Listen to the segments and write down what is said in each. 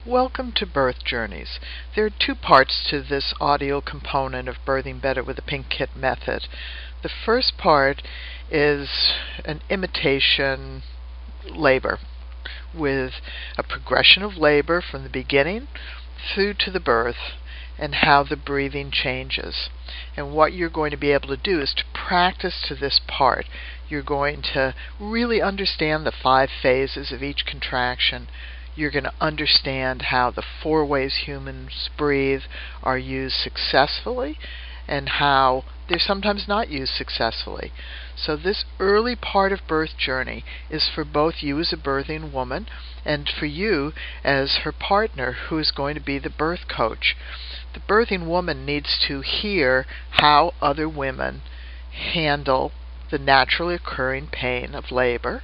Welcome to Birth Journeys. There are two parts to this audio component of Birthing Better with the Pink Kit method. The first part is an imitation labor with a progression of labor from the beginning through to the birth and how the breathing changes. And what you're going to be able to do is to practice to this part. You're going to really understand the 5 phases of each contraction. You're going to understand how the 4 ways humans breathe are used successfully and how they're sometimes not used successfully. So this early part of birth journey is for both you as a birthing woman and for you as her partner who is going to be the birth coach. The birthing woman needs to hear how other women handle the naturally occurring pain of labor,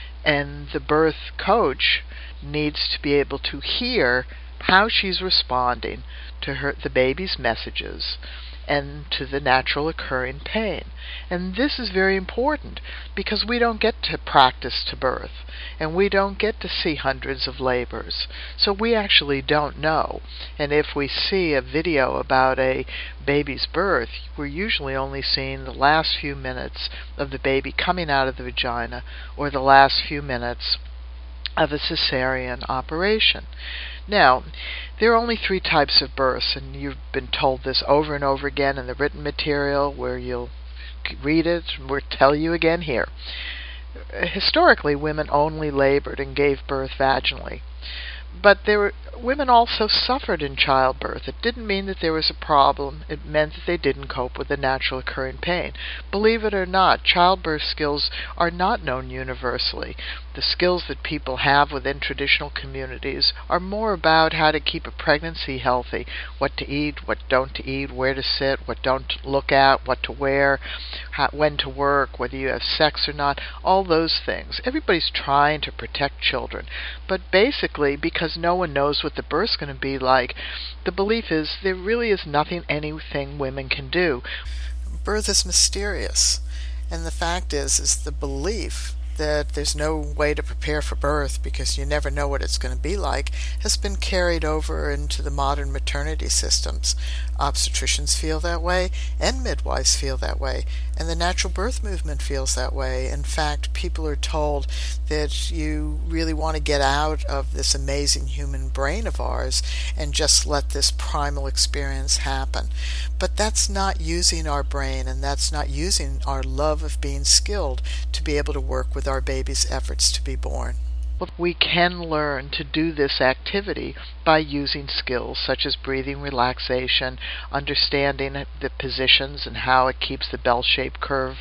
and the birth coach needs to be able to hear how she's responding to the baby's messages and to the natural occurring pain. And this is very important because we don't get to practice to birth and we don't get to see hundreds of labors. So we actually don't know. And if we see a video about a baby's birth, we're usually only seeing the last few minutes of the baby coming out of the vagina or the last few minutes of a cesarean operation. Now, there are only 3 types of births, and you've been told this over and over again in the written material where you'll read it, and we'll tell you again here. Historically, women only labored and gave birth vaginally. But women also suffered in childbirth. It didn't mean that there was a problem. It meant that they didn't cope with the natural occurring pain. Believe it or not, childbirth skills are not known universally. The skills that people have within traditional communities are more about how to keep a pregnancy healthy, what to eat, what don't to eat, where to sit, what don't to look at, what to wear, when to work, whether you have sex or not, all those things. Everybody's trying to protect children. But basically, because no one knows what the birth's going to be like, the belief is there really is anything women can do. Birth is mysterious, and the fact is the belief that there's no way to prepare for birth because you never know what it's going to be like has been carried over into the modern maternity systems. Obstetricians feel that way, and midwives feel that way, and the natural birth movement feels that way. In fact, people are told that you really want to get out of this amazing human brain of ours and just let this primal experience happen. But that's not using our brain, and that's not using our love of being skilled to be able to work with our baby's efforts to be born. We can learn to do this activity by using skills such as breathing relaxation, understanding the positions and how it keeps the bell-shaped curve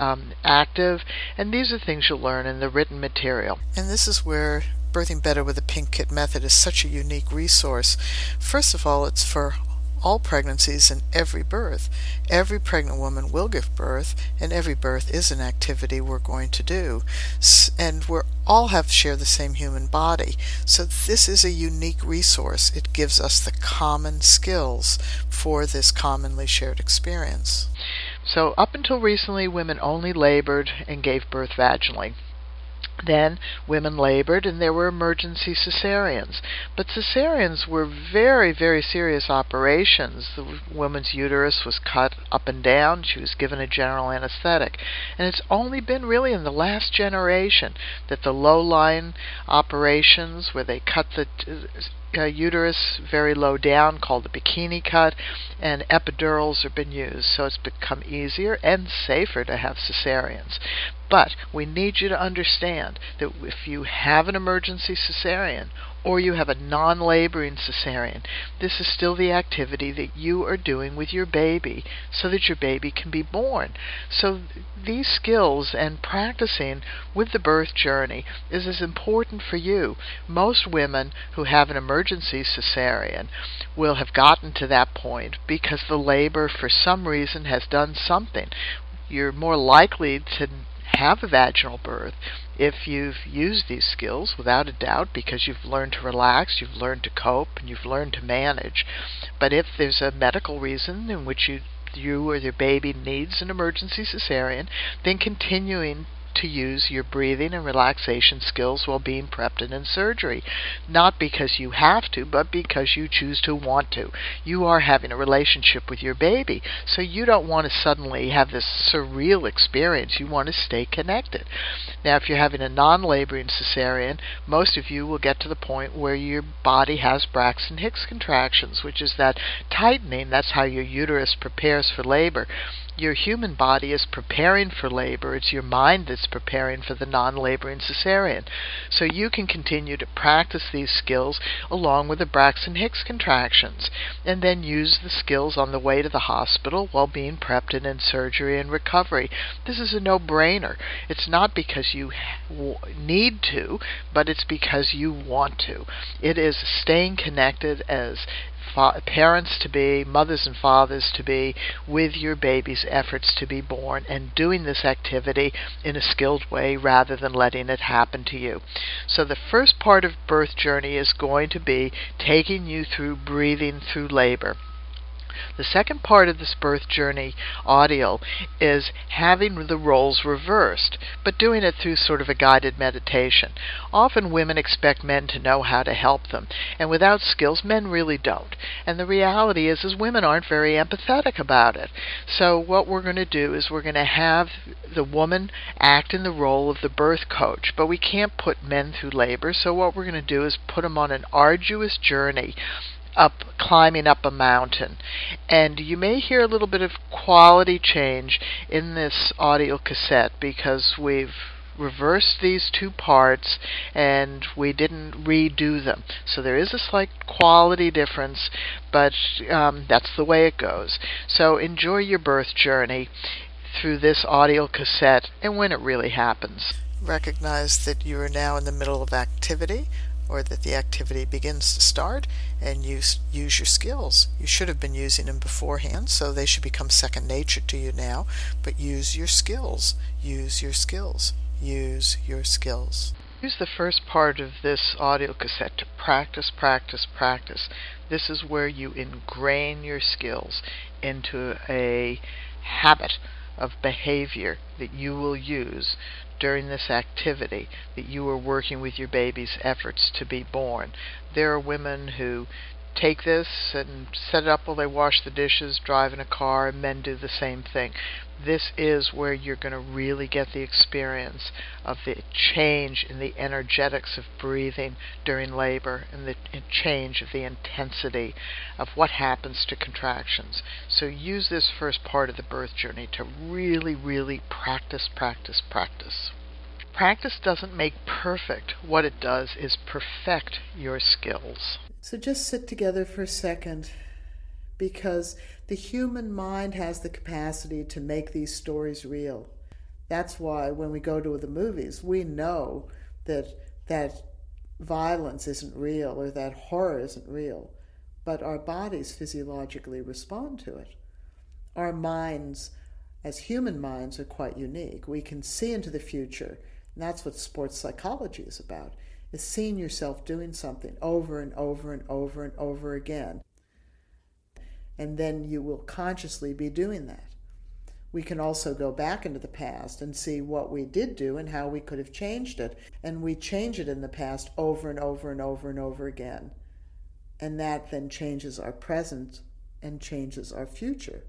active, and these are things you'll learn in the written material. And this is where Birthing Better with the Pink Kit method is such a unique resource. First of all, it's for all pregnancies and every birth. Every pregnant woman will give birth, and every birth is an activity we're going to do. And we all share the same human body. So this is a unique resource. It gives us the common skills for this commonly shared experience. So up until recently, women only labored and gave birth vaginally. Then women labored and there were emergency cesareans. But cesareans were very, very serious operations. The woman's uterus was cut up and down. She was given a general anesthetic. And it's only been really in the last generation that the low-lying operations where they cut the uterus very low down, called the bikini cut, and epidurals have been used. So it's become easier and safer to have cesareans. But we need you to understand that if you have an emergency cesarean or you have a non-laboring cesarean, this is still the activity that you are doing with your baby so that your baby can be born. So these skills and practicing with the birth journey is as important for you. Most women who have an emergency cesarean will have gotten to that point because the labor for some reason has done something. You're more likely to have a vaginal birth if you've used these skills, without a doubt, because you've learned to relax, you've learned to cope, and you've learned to manage. But if there's a medical reason in which you or your baby needs an emergency cesarean, then continuing to use your breathing and relaxation skills while being prepped and in surgery. Not because you have to, but because you choose to want to. You are having a relationship with your baby, so you don't want to suddenly have this surreal experience. You want to stay connected. Now, if you're having a non-laboring cesarean, most of you will get to the point where your body has Braxton Hicks contractions, which is that tightening. That's how your uterus prepares for labor. Your human body is preparing for labor. It's your mind that's preparing for the non-laboring cesarean. So you can continue to practice these skills along with the Braxton Hicks contractions, and then use the skills on the way to the hospital while being prepped and in surgery and recovery. This is a no-brainer. It's not because you need to, but it's because you want to. It is staying connected as parents-to-be, mothers and fathers-to-be, with your baby's efforts to be born, and doing this activity in a skilled way rather than letting it happen to you. So the first part of birth journey is going to be taking you through breathing through labor. The second part of this birth journey audio is having the roles reversed, but doing it through sort of a guided meditation. Often women expect men to know how to help them, and without skills, men really don't. And the reality is women aren't very empathetic about it. So what we're going to do is we're going to have the woman act in the role of the birth coach, but we can't put men through labor, so what we're going to do is put them on an arduous journey climbing up a mountain. And you may hear a little bit of quality change in this audio cassette because we've reversed these two parts and we didn't redo them. So there is a slight quality difference, but that's the way it goes. So enjoy your birth journey through this audio cassette and when it really happens. Recognize that you are now in the middle of activity, or that the activity begins to start, and use your skills. You should have been using them beforehand, so they should become second nature to you now, but use your skills. Use your skills. Use your skills. Use the first part of this audio cassette to practice, practice, practice. This is where you ingrain your skills into a habit of behavior that you will use during this activity, that you are working with your baby's efforts to be born. There are women who take this and set it up while they wash the dishes, drive in a car, and men do the same thing. This is where you're going to really get the experience of the change in the energetics of breathing during labor and the change of the intensity of what happens to contractions. So use this first part of the birth journey to really, really practice, practice, practice. Practice doesn't make perfect. What it does is perfect your skills. So just sit together for a second, because the human mind has the capacity to make these stories real. That's why when we go to the movies, we know that violence isn't real or that horror isn't real, but our bodies physiologically respond to it. Our minds, as human minds, are quite unique. We can see into the future, and that's what sports psychology is about, is seeing yourself doing something over and over and over and over again. And then you will consciously be doing that. We can also go back into the past and see what we did do and how we could have changed it. And we change it in the past over and over and over and over again. And that then changes our present and changes our future.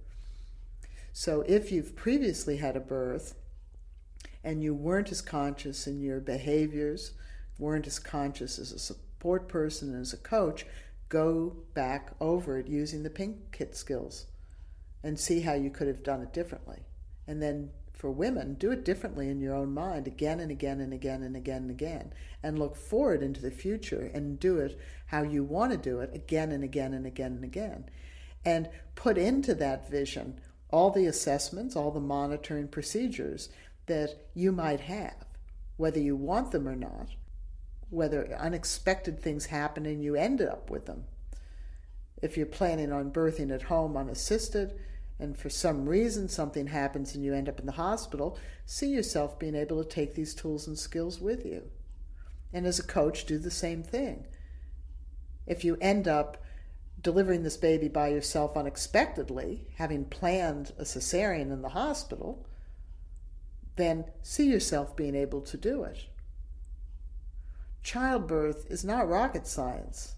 So if you've previously had a birth and you weren't as conscious in your behaviors, weren't as conscious as a support person and as a coach, go back over it using the Pink Kit skills and see how you could have done it differently. And then for women, do it differently in your own mind again and again and again and again and again, and look forward into the future and do it how you want to do it again and again and again and again. And put into that vision all the assessments, all the monitoring procedures that you might have, whether you want them or not, whether unexpected things happen and you end up with them. If you're planning on birthing at home unassisted, and for some reason something happens and you end up in the hospital, see yourself being able to take these tools and skills with you. And as a coach, do the same thing. If you end up delivering this baby by yourself unexpectedly, having planned a cesarean in the hospital, then see yourself being able to do it. Childbirth is not rocket science.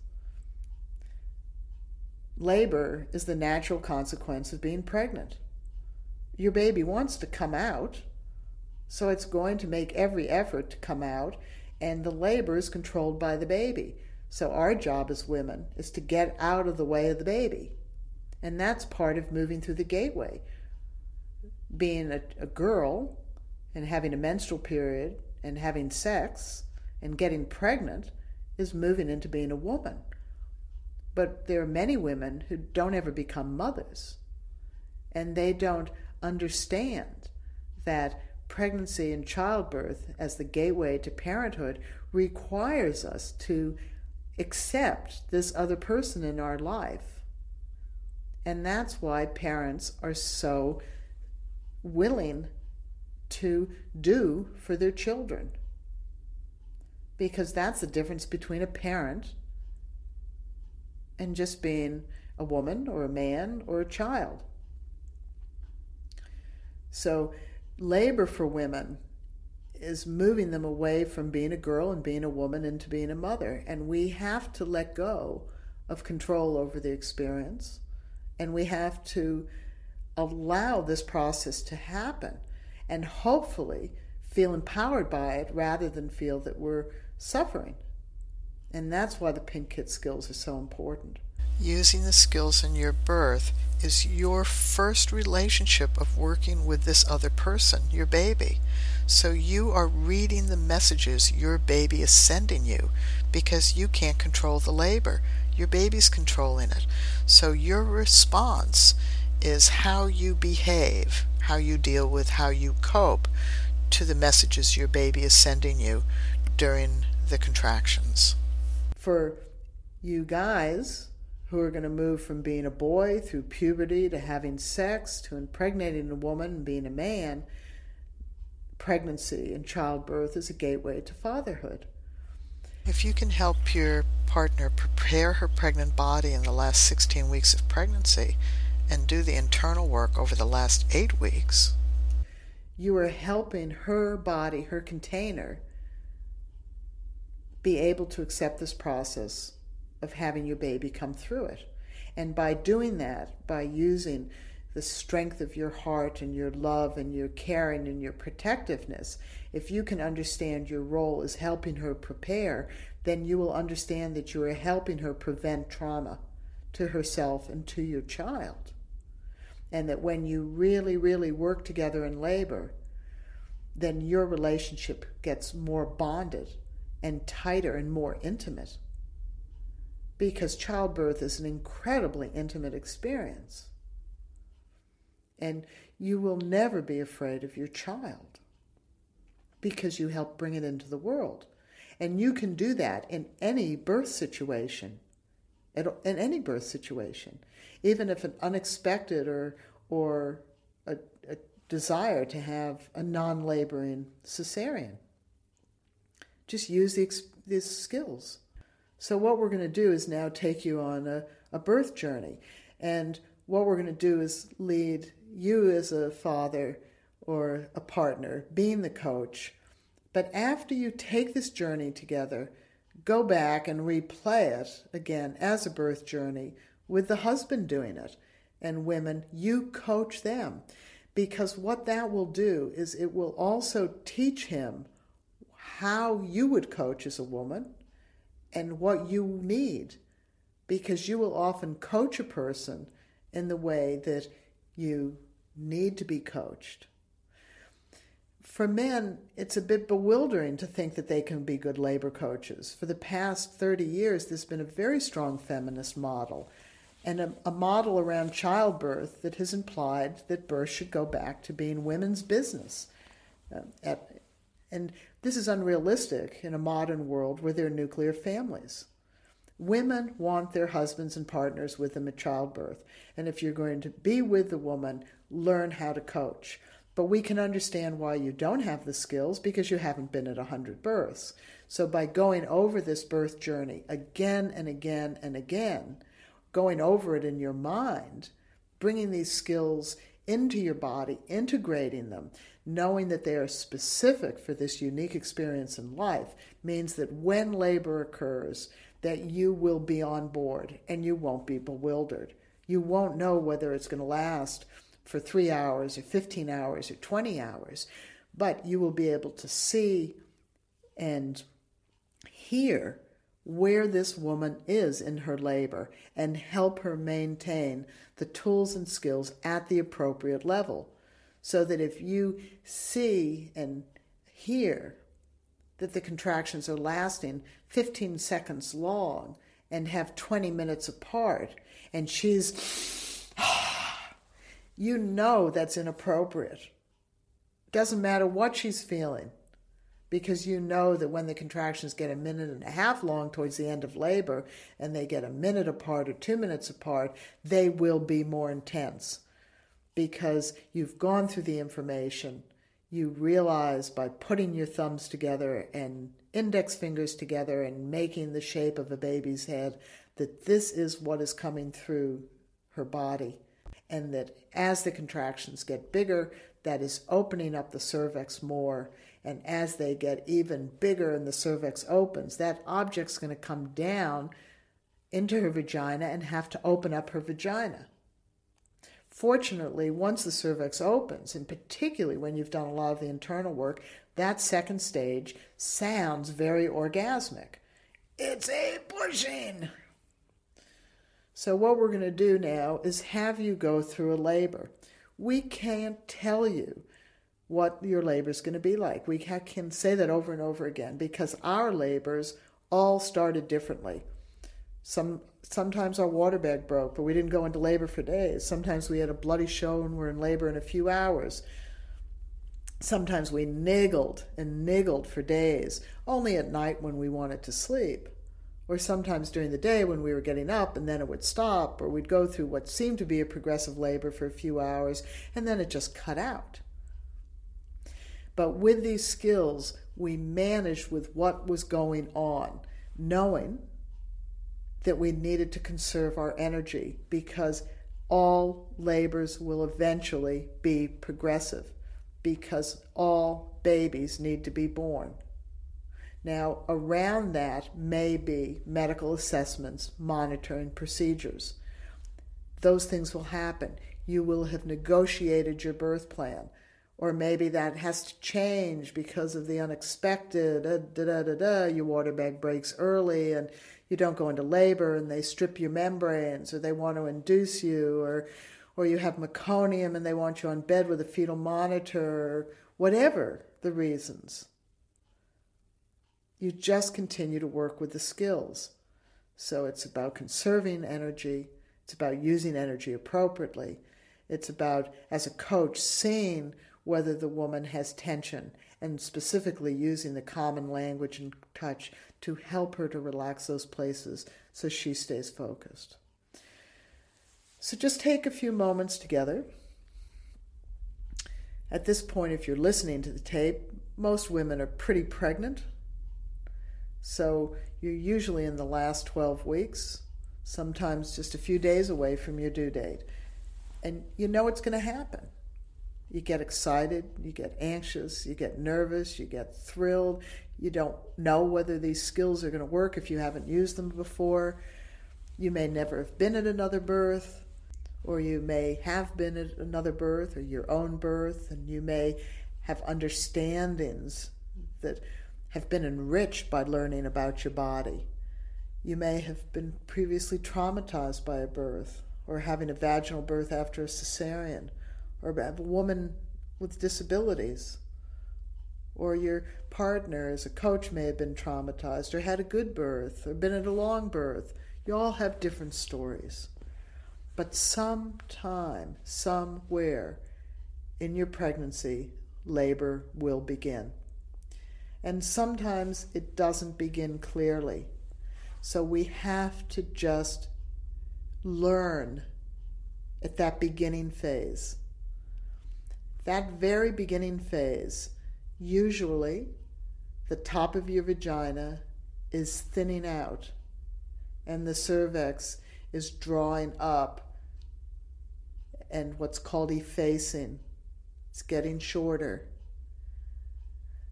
Labor is the natural consequence of being pregnant. Your baby wants to come out, so it's going to make every effort to come out, and the labor is controlled by the baby. So our job as women is to get out of the way of the baby. And that's part of moving through the gateway. Being a girl and having a menstrual period and having sex and getting pregnant is moving into being a woman. But there are many women who don't ever become mothers, and they don't understand that pregnancy and childbirth as the gateway to parenthood requires us to accept this other person in our life. And that's why parents are so willing to do for their children. Because that's the difference between a parent and just being a woman or a man or a child. So labor for women is moving them away from being a girl and being a woman into being a mother. And we have to let go of control over the experience. And we have to allow this process to happen and hopefully feel empowered by it rather than feel that we're suffering. And that's why the Pink Kit skills are so important. Using the skills in your birth is your first relationship of working with this other person, your baby. So you are reading the messages your baby is sending you because you can't control the labor. Your baby's controlling it. So your response is how you behave, how you deal with, how you cope to the messages your baby is sending you during the contractions. For you guys who are going to move from being a boy through puberty to having sex to impregnating a woman and being a man, pregnancy and childbirth is a gateway to fatherhood. If you can help your partner prepare her pregnant body in the last 16 weeks of pregnancy and do the internal work over the last 8 weeks, you are helping her body, her container, be able to accept this process of having your baby come through it. And by doing that, by using the strength of your heart and your love and your caring and your protectiveness, if you can understand your role as helping her prepare, then you will understand that you are helping her prevent trauma to herself and to your child. And that when you really, really work together in labor, then your relationship gets more bonded and tighter and more intimate. Because childbirth is an incredibly intimate experience. And you will never be afraid of your child because you help bring it into the world. And you can do that in any birth situation, in any birth situation, even if an unexpected or a desire to have a non-laboring cesarean. Just use these skills. So what we're going to do is now take you on a birth journey. And what we're going to do is lead you as a father or a partner, being the coach. But after you take this journey together, go back and replay it again as a birth journey with the husband doing it. And women, you coach them. Because what that will do is it will also teach him how you would coach as a woman and what you need. Because you will often coach a person in the way that you need to be coached. For men, it's a bit bewildering to think that they can be good labor coaches. For the past 30 years, there's been a very strong feminist model and a model around childbirth that has implied that birth should go back to being women's business. And this is unrealistic in a modern world where there are nuclear families. Women want their husbands and partners with them at childbirth. And if you're going to be with the woman, learn how to coach. But we can understand why you don't have the skills because you haven't been at 100 births. So by going over this birth journey again and again and again, going over it in your mind, bringing these skills into your body, integrating them, knowing that they are specific for this unique experience in life means that when labor occurs, that you will be on board and you won't be bewildered. You won't know whether it's going to last for 3 hours or 15 hours or 20 hours, but you will be able to see and hear where this woman is in her labor and help her maintain the tools and skills at the appropriate level. So that if you see and hear that the contractions are lasting 15 seconds long and have 20 minutes apart, and she's, you know that's inappropriate. Doesn't matter what she's feeling, because you know that when the contractions get a minute and a half long towards the end of labor and they get a minute apart or 2 minutes apart, they will be more intense because you've gone through the information. You realize by putting your thumbs together and index fingers together and making the shape of a baby's head that this is what is coming through her body, and that as the contractions get bigger, that is opening up the cervix more. And as they get even bigger and the cervix opens, that object's going to come down into her vagina and have to open up her vagina. Fortunately, once the cervix opens, and particularly when you've done a lot of the internal work, that second stage sounds very orgasmic. It's a pushing. So what we're going to do now is have you go through a labor. We can't tell you what your labor is going to be like. We can say that over and over again because our labors all started differently. Sometimes our water bag broke, but we didn't go into labor for days. Sometimes we had a bloody show and we're in labor in a few hours. Sometimes we niggled and niggled for days, only at night when we wanted to sleep. Or sometimes during the day when we were getting up and then it would stop, or we'd go through what seemed to be a progressive labor for a few hours and then it just cut out. But with these skills, we managed with what was going on, knowing that we needed to conserve our energy because all labors will eventually be progressive because all babies need to be born. Now, around that may be medical assessments, monitoring procedures. Those things will happen. You will have negotiated your birth plan, or maybe that has to change because of the unexpected. Your water bag breaks early and you don't go into labor and they strip your membranes, or they want to induce you, or you have meconium and they want you on bed with a fetal monitor, or whatever the reasons. You just continue to work with the skills. So it's about conserving energy. It's about using energy appropriately. It's about, as a coach, seeing whether the woman has tension and specifically using the common language and touch to help her to relax those places so she stays focused. So just take a few moments together. At this point, if you're listening to the tape, most women are pretty pregnant. So you're usually in the last 12 weeks, sometimes just a few days away from your due date. And you know it's going to happen. You get excited, you get anxious, you get nervous, you get thrilled. You don't know whether these skills are going to work if you haven't used them before. You may never have been at another birth, or you may have been at another birth or your own birth, and you may have understandings that have been enriched by learning about your body. You may have been previously traumatized by a birth, or having a vaginal birth after a cesarean, or have a woman with disabilities, or your partner as a coach may have been traumatized, or had a good birth, or been at a long birth. You all have different stories. But sometime, somewhere in your pregnancy, labor will begin. And sometimes it doesn't begin clearly. So we have to just learn at that beginning phase. That very beginning phase, usually the top of your vagina is thinning out and the cervix is drawing up and what's called effacing. It's getting shorter.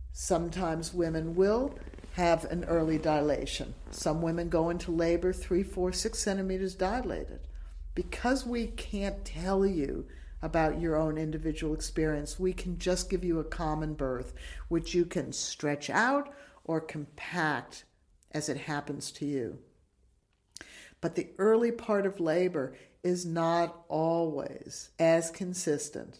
Sometimes women will have an early dilation. Some women go into labor 3, 4, 6 centimeters dilated. Because we can't tell you about your own individual experience, we can just give you a common birth, which you can stretch out or compact as it happens to you. But the early part of labor is not always as consistent.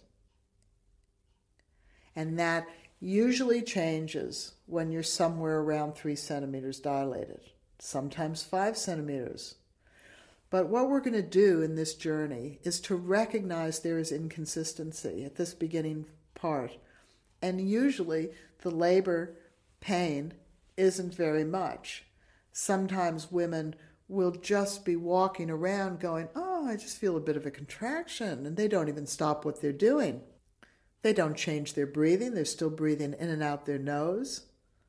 And that usually changes when you're somewhere around 3 centimeters dilated, sometimes 5 centimeters. But what we're going to do in this journey is to recognize there is inconsistency at this beginning part. And usually the labor pain isn't very much. Sometimes women will just be walking around going, oh, I just feel a bit of a contraction, and they don't even stop what they're doing. They don't change their breathing. They're still breathing in and out their nose.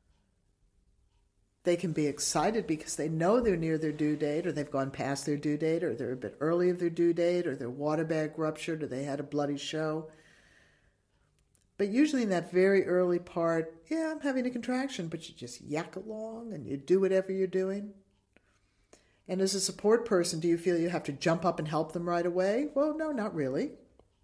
They can be excited because they know they're near their due date, or they've gone past their due date, or they're a bit early of their due date, or their water bag ruptured, or they had a bloody show. But usually in that very early part, yeah, I'm having a contraction, but you just yak along and you do whatever you're doing. And as a support person, do you feel you have to jump up and help them right away? Well, no, not really.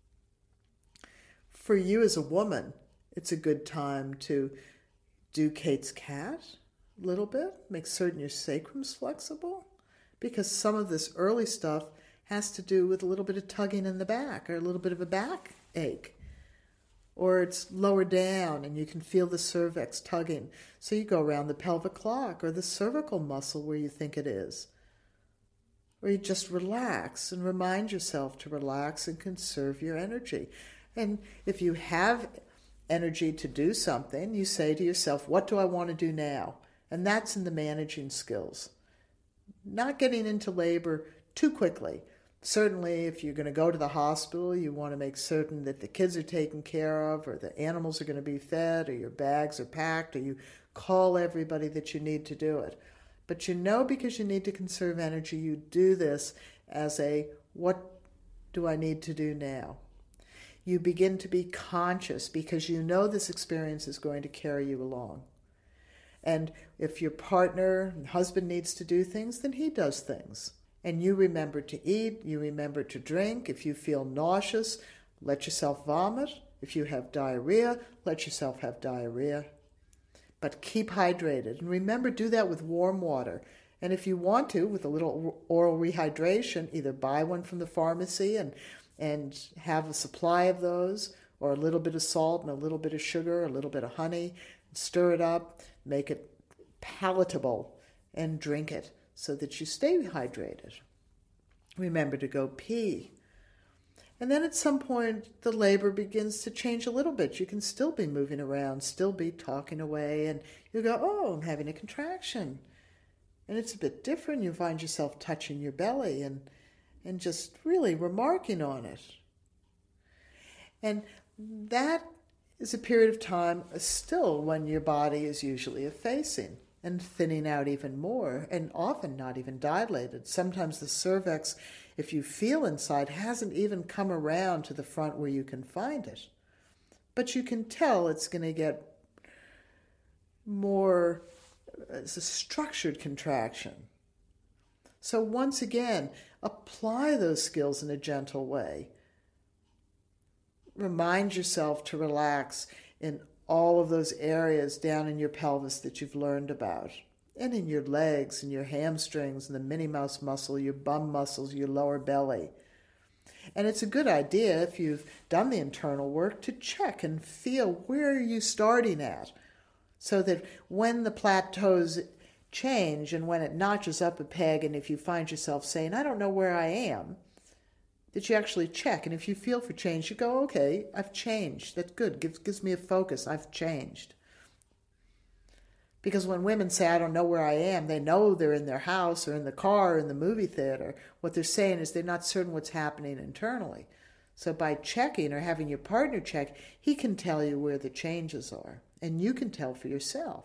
For you as a woman, it's a good time to do Kate's cat a little bit, make certain your sacrum's flexible, because some of this early stuff has to do with a little bit of tugging in the back or a little bit of a back ache. Or it's lower down and you can feel the cervix tugging. So you go around the pelvic clock or the cervical muscle where you think it is. Or you just relax and remind yourself to relax and conserve your energy. And if you have energy to do something, you say to yourself, what do I want to do now? And that's in the managing skills. Not getting into labor too quickly. Certainly, if you're going to go to the hospital, you want to make certain that the kids are taken care of, or the animals are going to be fed, or your bags are packed, or you call everybody that you need to do it. But you know, because you need to conserve energy, you do this as a, what do I need to do now? You begin to be conscious because you know this experience is going to carry you along. And if your partner, husband needs to do things, then he does things. And you remember to eat, you remember to drink. If you feel nauseous, let yourself vomit. If you have diarrhea, let yourself have diarrhea. But keep hydrated. And remember, do that with warm water. And if you want to, with a little oral rehydration, either buy one from the pharmacy and have a supply of those, or a little bit of salt and a little bit of sugar, a little bit of honey, stir it up, make it palatable, and drink it so that you stay hydrated. Remember to go pee. And then at some point, the labor begins to change a little bit. You can still be moving around, still be talking away, and you go, oh, I'm having a contraction. And it's a bit different. You find yourself touching your belly and just really remarking on it. And that is a period of time still when your body is usually effacing and thinning out even more, and often not even dilated. Sometimes the cervix, if you feel inside, hasn't even come around to the front where you can find it. But you can tell it's going to get more, it's a structured contraction. So once again, apply those skills in a gentle way. Remind yourself to relax in all of those areas down in your pelvis that you've learned about, and in your legs and your hamstrings and the Minnie Mouse muscle, your bum muscles, your lower belly. And it's a good idea, if you've done the internal work, to check and feel where are you starting at, so that when the plateaus change and when it notches up a peg, and if you find yourself saying, I don't know where I am, that you actually check. And if you feel for change, you go, okay, I've changed. That's good. Gives me a focus. I've changed. Because when women say, I don't know where I am, they know they're in their house or in the car or in the movie theater. What they're saying is they're not certain what's happening internally. So by checking or having your partner check, he can tell you where the changes are. And you can tell for yourself.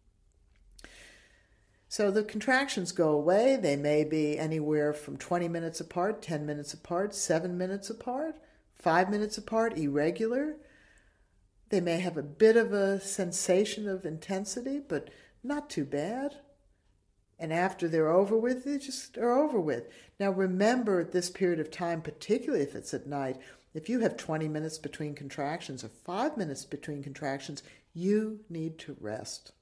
So the contractions go away. They may be anywhere from 20 minutes apart, 10 minutes apart, 7 minutes apart, 5 minutes apart, irregular. They may have a bit of a sensation of intensity, but not too bad. And after they're over with, they just are over with. Now remember, at this period of time, particularly if it's at night, if you have 20 minutes between contractions or 5 minutes between contractions, you need to rest.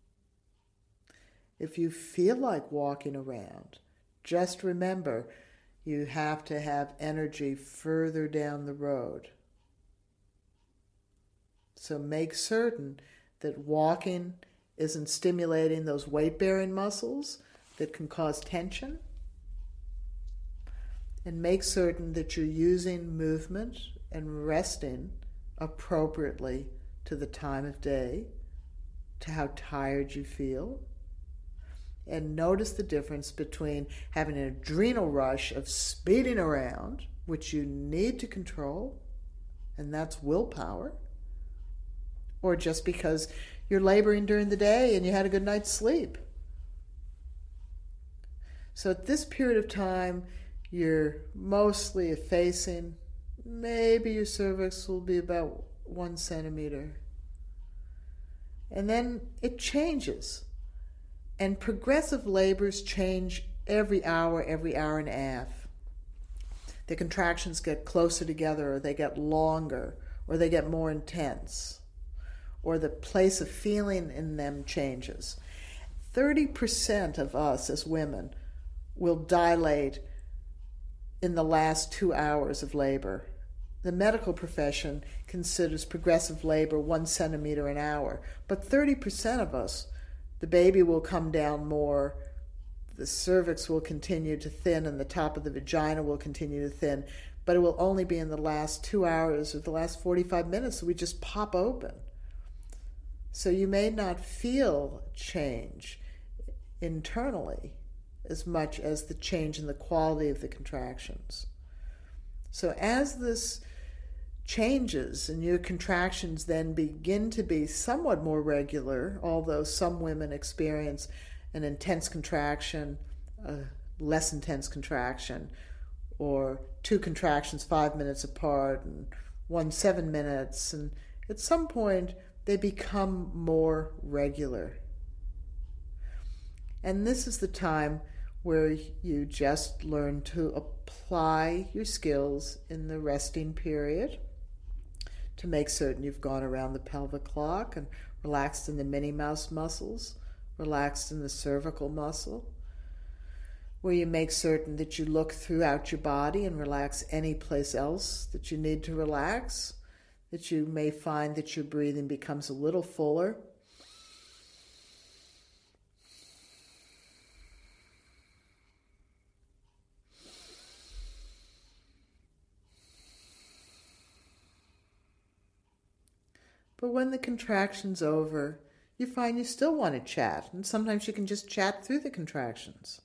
If you feel like walking around, just remember you have to have energy further down the road. So make certain that walking isn't stimulating those weight-bearing muscles that can cause tension. And make certain that you're using movement and resting appropriately to the time of day, to how tired you feel. And notice the difference between having an adrenal rush of speeding around, which you need to control, and that's willpower, or just because you're laboring during the day and you had a good night's sleep. So at this period of time, you're mostly effacing. Maybe your cervix will be about 1 centimeter. And then it changes. And progressive labors change every hour and a half. The contractions get closer together, or they get longer, or they get more intense, or the place of feeling in them changes. 30% of us as women will dilate in the last 2 hours of labor. The medical profession considers progressive labor 1 centimeter an hour, but 30% of us, the baby will come down more, the cervix will continue to thin, and the top of the vagina will continue to thin, but it will only be in the last 2 hours or the last 45 minutes that we just pop open. So you may not feel change internally as much as the change in the quality of the contractions. So as this changes and your contractions then begin to be somewhat more regular, although some women experience an intense contraction, a less intense contraction, or 2 contractions 5 minutes apart and 1 7 minutes, and at some point they become more regular. And this is the time where you just learn to apply your skills in the resting period to make certain you've gone around the pelvic clock and relaxed in the mini mouse muscles, relaxed in the cervical muscle, where you make certain that you look throughout your body and relax any place else that you need to relax, that you may find that your breathing becomes a little fuller. But when the contraction's over, you find you still want to chat, and sometimes you can just chat through the contractions.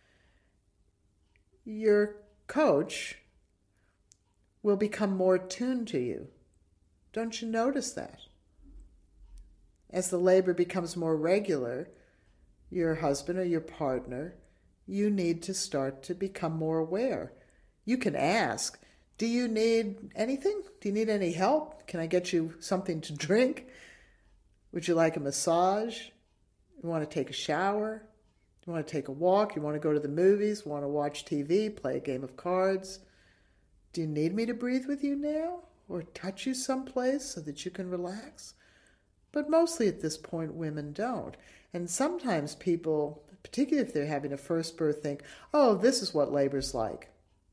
Your coach will become more attuned to you. Don't you notice that? As the labor becomes more regular, your husband or your partner, you need to start to become more aware. You can ask, do you need anything? Do you need any help? Can I get you something to drink? Would you like a massage? You want to take a shower? You want to take a walk? You want to go to the movies? Want to watch TV? Play a game of cards? Do you need me to breathe with you now? Or touch you someplace so that you can relax? But mostly at this point, women don't. And sometimes people, particularly if they're having a first birth, think, oh, this is what labor's like.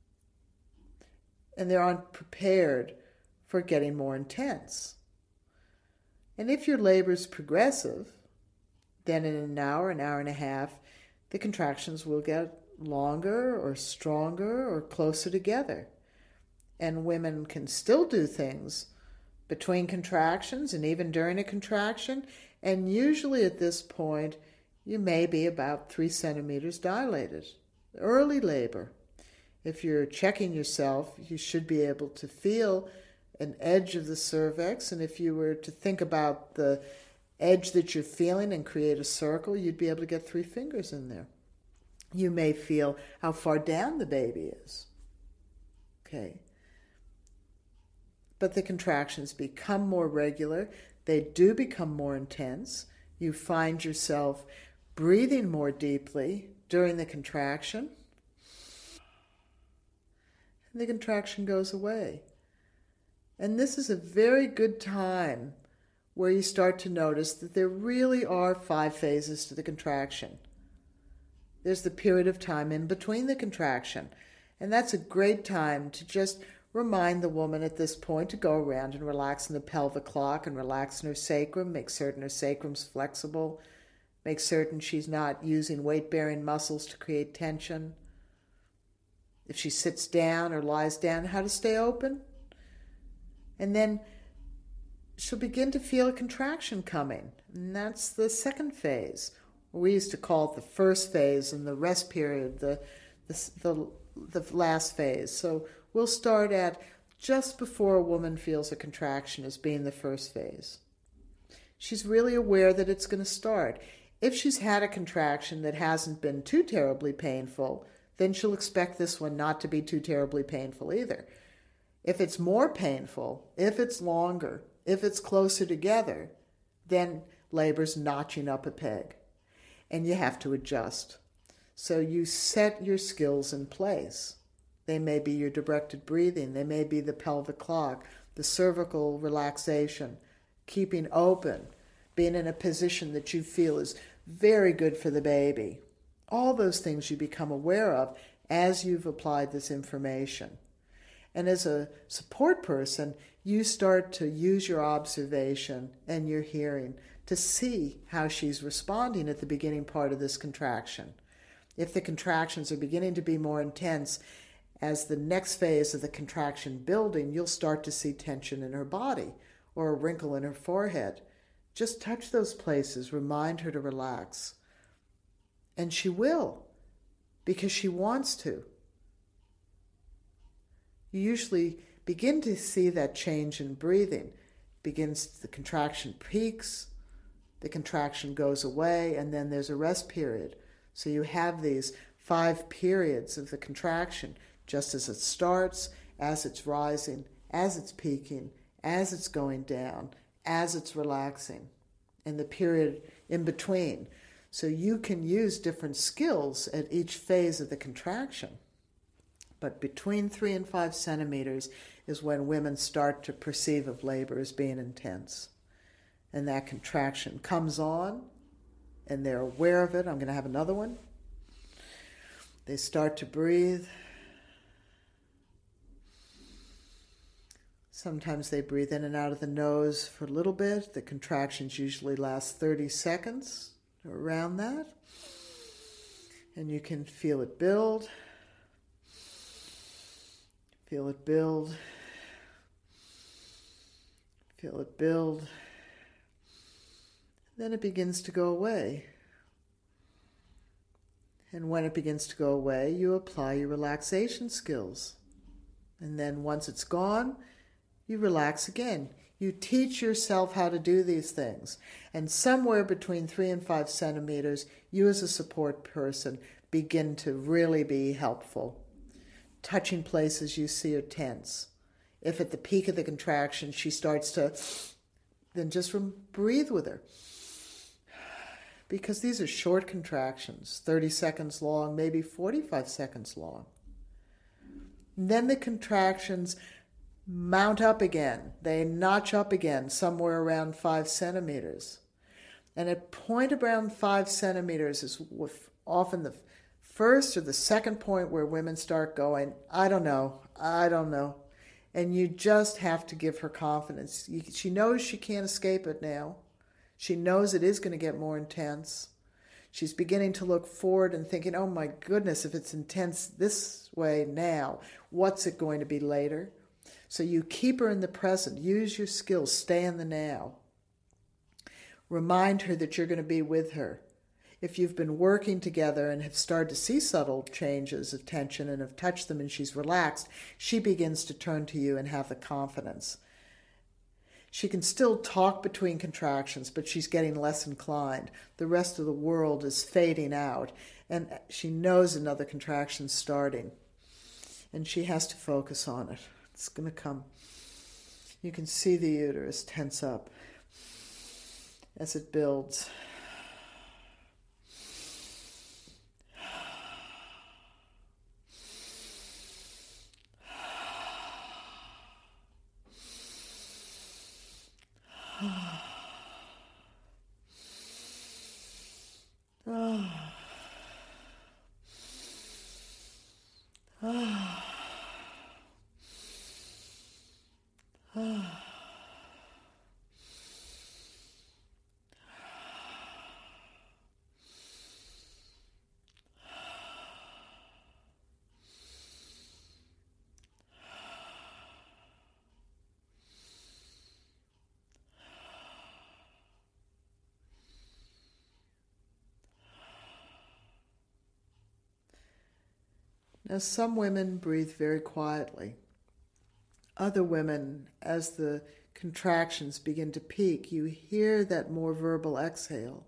And they're unprepared for getting more intense. And if your labor is progressive, then in an hour and a half, the contractions will get longer or stronger or closer together. And women can still do things between contractions and even during a contraction. And usually at this point, you may be about 3 centimeters dilated. Early labor. If you're checking yourself, you should be able to feel an edge of the cervix. And if you were to think about the edge that you're feeling and create a circle, you'd be able to get 3 fingers in there. You may feel how far down the baby is. Okay. but the contractions become more regular. They do become more intense. You find yourself breathing more deeply during the contraction. And the contraction goes away. And this is a very good time where you start to notice that there really are 5 phases to the contraction. There's the period of time in between the contraction. And that's a great time to just remind the woman at this point to go around and relax in the pelvic clock and relax in her sacrum, make certain her sacrum's flexible, make certain she's not using weight-bearing muscles to create tension. If she sits down or lies down, how to stay open. And then she'll begin to feel a contraction coming. And that's the second phase. We used to call it the first phase and the rest period, the last phase. So we'll start at just before a woman feels a contraction as being the first phase. She's really aware that it's going to start. If she's had a contraction that hasn't been too terribly painful, then she'll expect this one not to be too terribly painful either. If it's more painful, if it's longer, if it's closer together, then labor's notching up a peg. And you have to adjust. So you set your skills in place. They may be your directed breathing. They may be the pelvic clock, the cervical relaxation, keeping open, being in a position that you feel is very good for the baby. All those things you become aware of as you've applied this information. And as a support person, you start to use your observation and your hearing to see how she's responding at the beginning part of this contraction. If the contractions are beginning to be more intense, as the next phase of the contraction building, you'll start to see tension in her body or a wrinkle in her forehead. Just touch those places, remind her to relax. And she will, because she wants to. You usually begin to see that change in breathing. The contraction peaks, the contraction goes away, and then there's a rest period. So you have these 5 periods of the contraction, just as it starts, as it's rising, as it's peaking, as it's going down, as it's relaxing, and the period in between. So you can use different skills at each phase of the contraction. But between 3 and 5 centimeters is when women start to perceive of labor as being intense. And that contraction comes on, and they're aware of it. I'm going to have another one. They start to breathe. Sometimes they breathe in and out of the nose for a little bit. The contractions usually last 30 seconds, around that. And you can feel it build. Feel it build. Feel it build. Then it begins to go away. And when it begins to go away, you apply your relaxation skills. And then once it's gone, you relax again. You teach yourself how to do these things. And somewhere between 3 and 5 centimeters, you as a support person begin to really be helpful. Touching places you see are tense. If at the peak of the contraction she starts to, then just breathe with her. Because these are short contractions, 30 seconds long, maybe 45 seconds long. And then the contractions mount up again. They notch up again somewhere around 5 centimeters. And at point around 5 centimeters is often the first or the second point where women start going, I don't know. And you just have to give her confidence. She knows she can't escape it now. She knows it is going to get more intense. She's beginning to look forward and thinking, oh my goodness, if it's intense this way now, what's it going to be later? So you keep her in the present. Use your skills. Stay in the now. Remind her that you're going to be with her. If you've been working together and have started to see subtle changes of tension and have touched them and she's relaxed, she begins to turn to you and have the confidence. She can still talk between contractions, but she's getting less inclined. The rest of the world is fading out, and she knows another contraction's starting. And she has to focus on it. It's going to come. You can see the uterus tense up as it builds. Now, some women breathe very quietly. Other women, as the contractions begin to peak, you hear that more verbal exhale.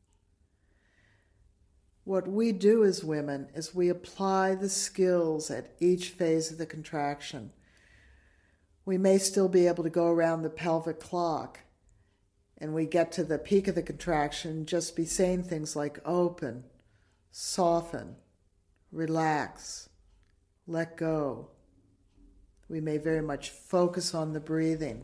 What we do as women is we apply the skills at each phase of the contraction. We may still be able to go around the pelvic clock, and we get to the peak of the contraction, just be saying things like open, soften, relax, let go. We may very much focus on the breathing.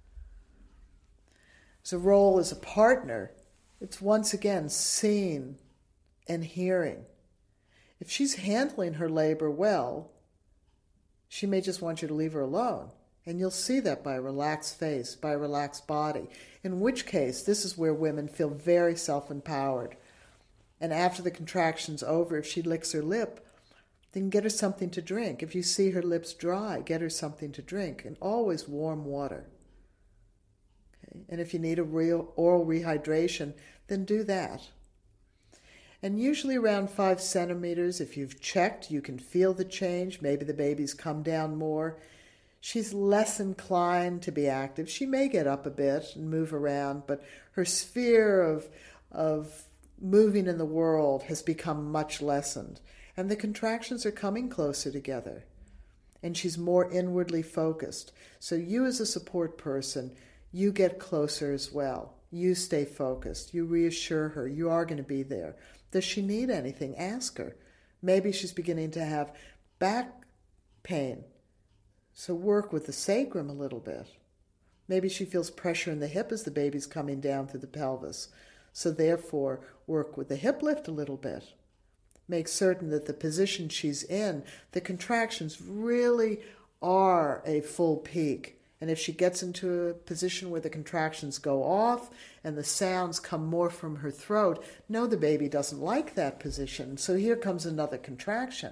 So role as a partner, it's once again seeing and hearing. If she's handling her labor well, she may just want you to leave her alone. And you'll see that by a relaxed face, by a relaxed body. In which case, this is where women feel very self-empowered. And after the contraction's over, if she licks her lip, then get her something to drink. If you see her lips dry, get her something to drink, and always warm water. Okay? And if you need a real oral rehydration, then do that. And usually around 5 centimeters, if you've checked, you can feel the change. Maybe the baby's come down more. She's less inclined to be active. She may get up a bit and move around, but her sphere of moving in the world has become much lessened. And the contractions are coming closer together. And she's more inwardly focused. So you as a support person, you get closer as well. You stay focused. You reassure her. You are going to be there. Does she need anything? Ask her. Maybe she's beginning to have back pain. So work with the sacrum a little bit. Maybe she feels pressure in the hip as the baby's coming down through the pelvis. So therefore, work with the hip lift a little bit. Make certain that the position she's in, the contractions really are a full peak. And if she gets into a position where the contractions go off and the sounds come more from her throat, know the baby doesn't like that position. So here comes another contraction.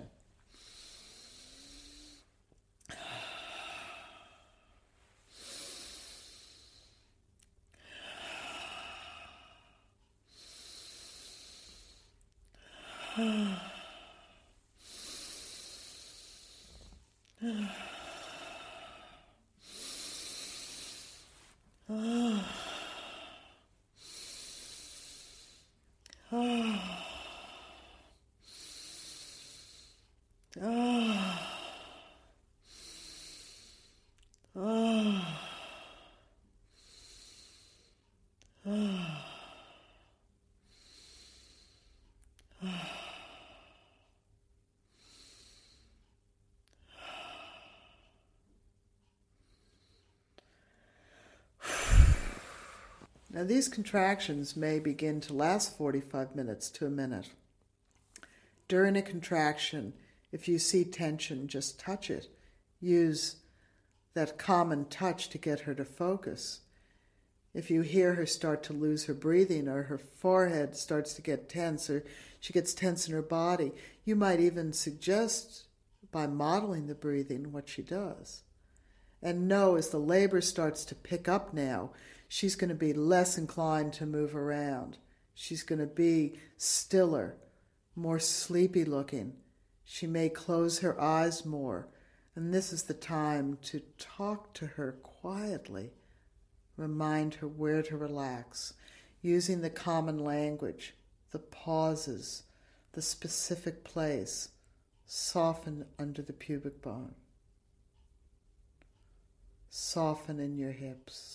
Now these contractions may begin to last 45 minutes to a minute. During a contraction, if you see tension, just touch it. Use that common touch to get her to focus. If you hear her start to lose her breathing or her forehead starts to get tense or she gets tense in her body, you might even suggest by modeling the breathing what she does. And know as the labor starts to pick up now, she's going to be less inclined to move around. She's going to be stiller, more sleepy looking. She may close her eyes more. And this is the time to talk to her quietly. Remind her where to relax, using the common language, the pauses, the specific place. Soften under the pubic bone. Soften in your hips.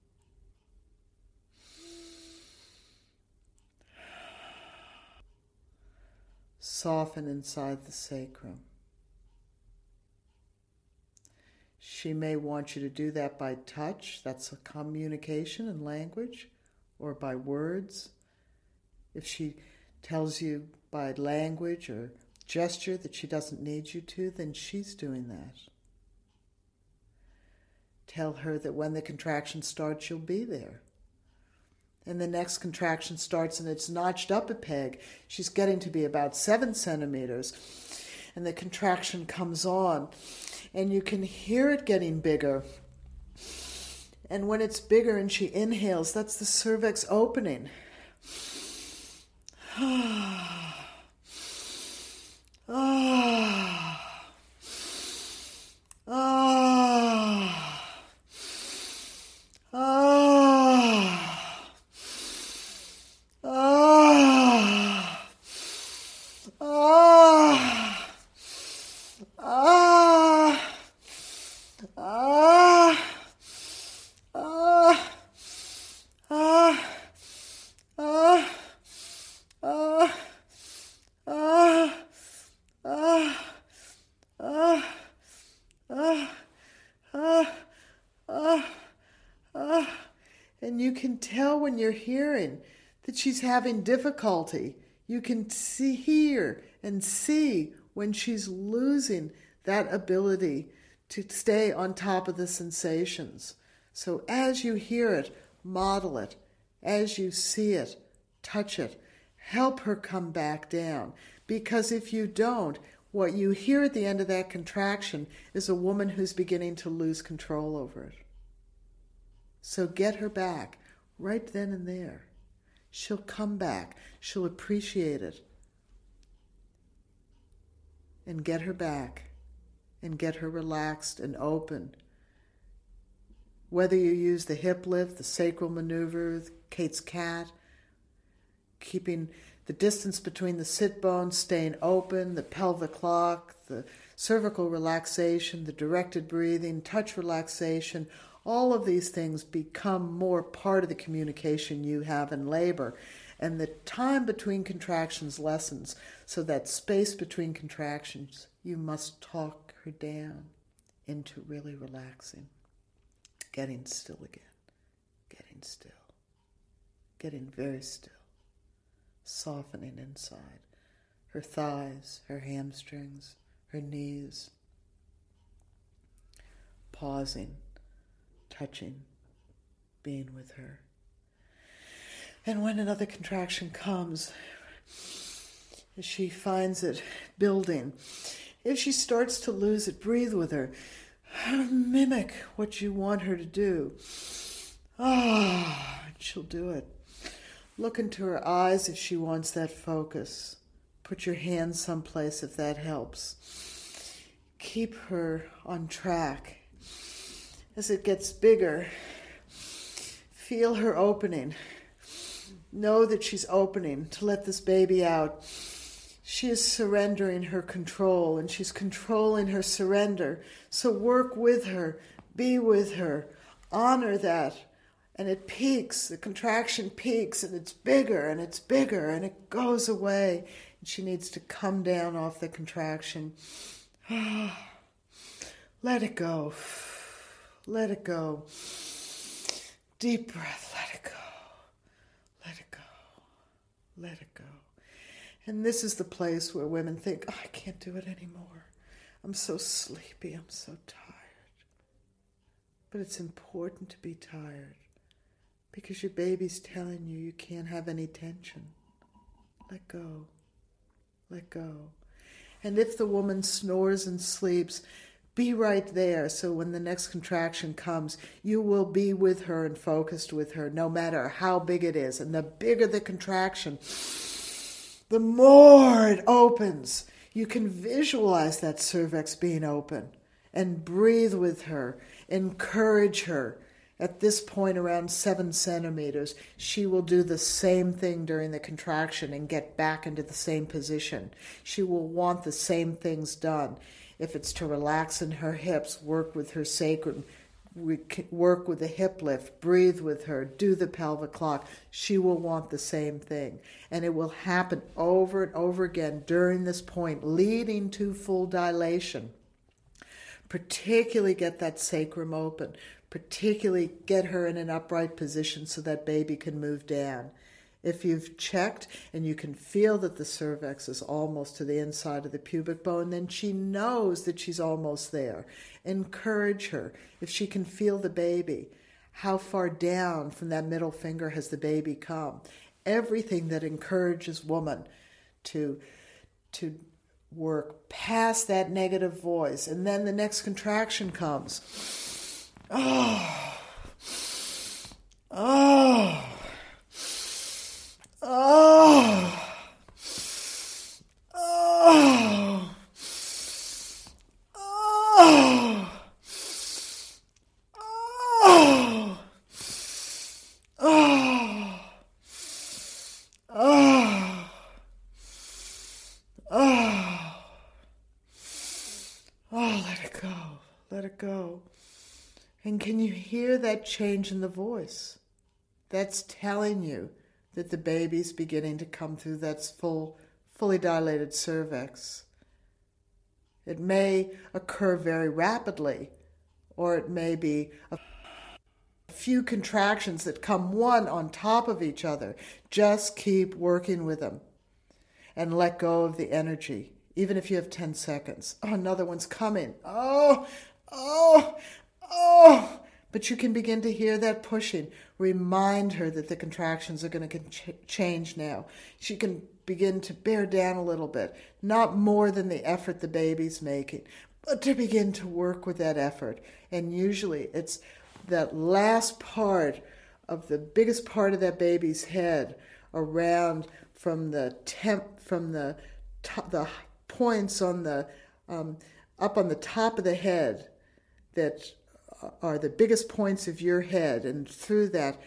Soften inside the sacrum. She may want you to do that by touch, that's a communication and language, or by words. If she tells you by language or gesture that she doesn't need you to, then she's doing that. Tell her that when the contraction starts, you'll be there. And the next contraction starts and it's notched up a peg. She's getting to be about 7 centimeters. And the contraction comes on. And you can hear it getting bigger. And when it's bigger and she inhales, that's the cervix opening. And you can tell when you're hearing that she's having difficulty. You can hear and see when she's losing that ability to stay on top of the sensations. So as you hear it, model it. As you see it, touch it. Help her come back down. Because if you don't, what you hear at the end of that contraction is a woman who's beginning to lose control over it. So get her back right then and there. She'll come back. She'll appreciate it. And get her back. And get her relaxed and open. Whether you use the hip lift, the sacral maneuver, Kate's cat, keeping the distance between the sit bones, staying open, the pelvic lock, the cervical relaxation, the directed breathing, touch relaxation, all of these things become more part of the communication you have in labor. And the time between contractions lessens. So that space between contractions, you must talk her down into really relaxing. Getting still again. Getting still. Getting very still. Softening inside. Her thighs, her hamstrings, her knees. Pausing. Touching, being with her. And when another contraction comes, she finds it building. If she starts to lose it, breathe with her. Mimic what you want her to do. And she'll do it. Look into her eyes if she wants that focus. Put your hand someplace if that helps. Keep her on track. As it gets bigger, feel her opening. Know that she's opening to let this baby out. She is surrendering her control, and she's controlling her surrender. So work with her, be with her, honor that. And it peaks, the contraction peaks, and it's bigger, and it's bigger, and it goes away. And she needs to come down off the contraction. Let it go. Let it go. Deep breath. Let it go. Let it go. Let it go. And this is the place where women think, I can't do it anymore. I'm so sleepy. I'm so tired. But it's important to be tired because your baby's telling you you can't have any tension. Let go. Let go. And if the woman snores and sleeps, be right there, so when the next contraction comes, you will be with her and focused with her, no matter how big it is. And the bigger the contraction, the more it opens. You can visualize that cervix being open and breathe with her, encourage her. At this point, around 7 centimeters, she will do the same thing during the contraction and get back into the same position. She will want the same things done. If it's to relax in her hips, work with her sacrum, we work with the hip lift, breathe with her, do the pelvic clock, she will want the same thing. And it will happen over and over again during this point, leading to full dilation. Particularly get that sacrum open. Particularly get her in an upright position so that baby can move down. If you've checked and you can feel that the cervix is almost to the inside of the pubic bone, then she knows that she's almost there. Encourage her. If she can feel the baby, how far down from that middle finger has the baby come? Everything that encourages woman to work past that negative voice. And then the next contraction comes. Oh. Oh. Oh, oh, oh, oh, oh, oh, oh, let it go, let it go. And can you hear that change in the voice? That's telling you that the baby's beginning to come through that fully dilated cervix. It may occur very rapidly, or it may be a few contractions that come one on top of each other. Just keep working with them and let go of the energy, even if you have 10 seconds. Oh, another one's coming. Oh, oh, oh. But you can begin to hear that pushing. Remind her that the contractions are going to change now. She can begin to bear down a little bit, not more than the effort the baby's making, but to begin to work with that effort. And usually it's that last part of the biggest part of that baby's head, around from the points on the up on the top of the head that are the biggest points of your head, and through that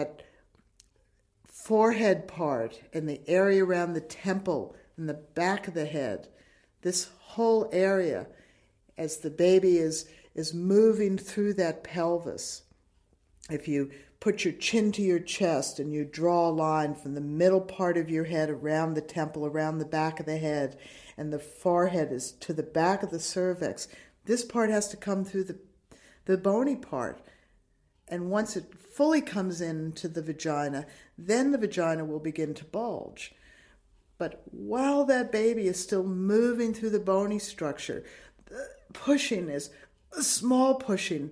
forehead part and the area around the temple and the back of the head, this whole area, as the baby is moving through that pelvis. If you put your chin to your chest and you draw a line from the middle part of your head around the temple, around the back of the head, and the forehead is to the back of the cervix, this part has to come through the bony part. And once it fully comes into the vagina, then the vagina will begin to bulge. But while that baby is still moving through the bony structure, the pushing is a small pushing.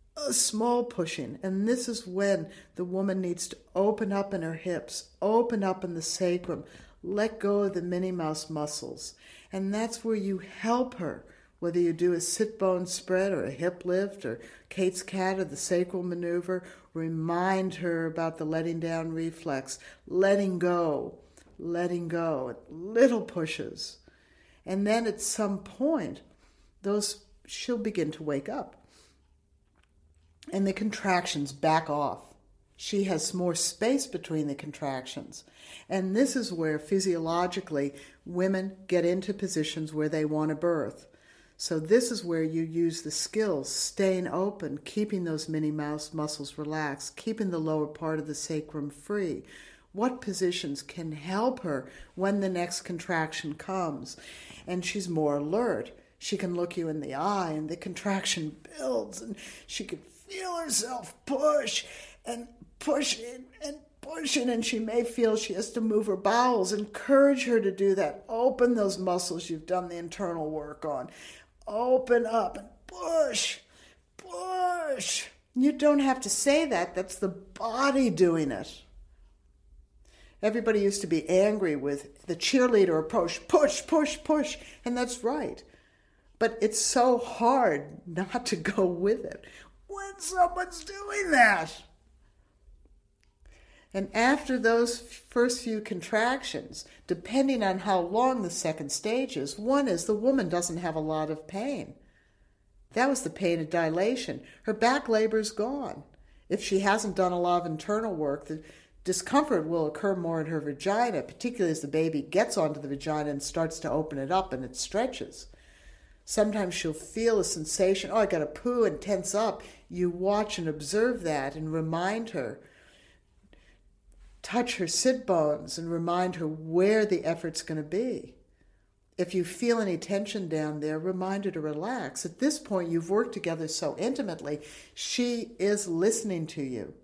And this is when the woman needs to open up in her hips, open up in the sacrum, let go of the Minnie Mouse muscles. And that's where you help her. Whether you do a sit bone spread or a hip lift or Kate's cat or the sacral maneuver, remind her about the letting down reflex, letting go, little pushes. And then at some point, she'll begin to wake up. And the contractions back off. She has more space between the contractions. And this is where physiologically women get into positions where they want to birth. So this is where you use the skills, staying open, keeping those Minnie Mouse muscles relaxed, keeping the lower part of the sacrum free. What positions can help her when the next contraction comes? And she's more alert. She can look you in the eye and the contraction builds and she can feel herself push and pushing and pushing, and she may feel she has to move her bowels. Encourage her to do that. Open those muscles you've done the internal work on. Open up and push, push. You don't have to say that. That's the body doing it. Everybody used to be angry with the cheerleader approach, push, push, push, and that's right. But it's so hard not to go with it when someone's doing that. And after those first few contractions, depending on how long the second stage is, one is the woman doesn't have a lot of pain. That was the pain of dilation. Her back labor's gone. If she hasn't done a lot of internal work, the discomfort will occur more in her vagina, particularly as the baby gets onto the vagina and starts to open it up and it stretches. Sometimes she'll feel a sensation, oh, I got to poo, and tense up. You watch and observe that and remind her. Touch her sit bones and remind her where the effort's going to be. If you feel any tension down there, remind her to relax. At this point, you've worked together so intimately, she is listening to you.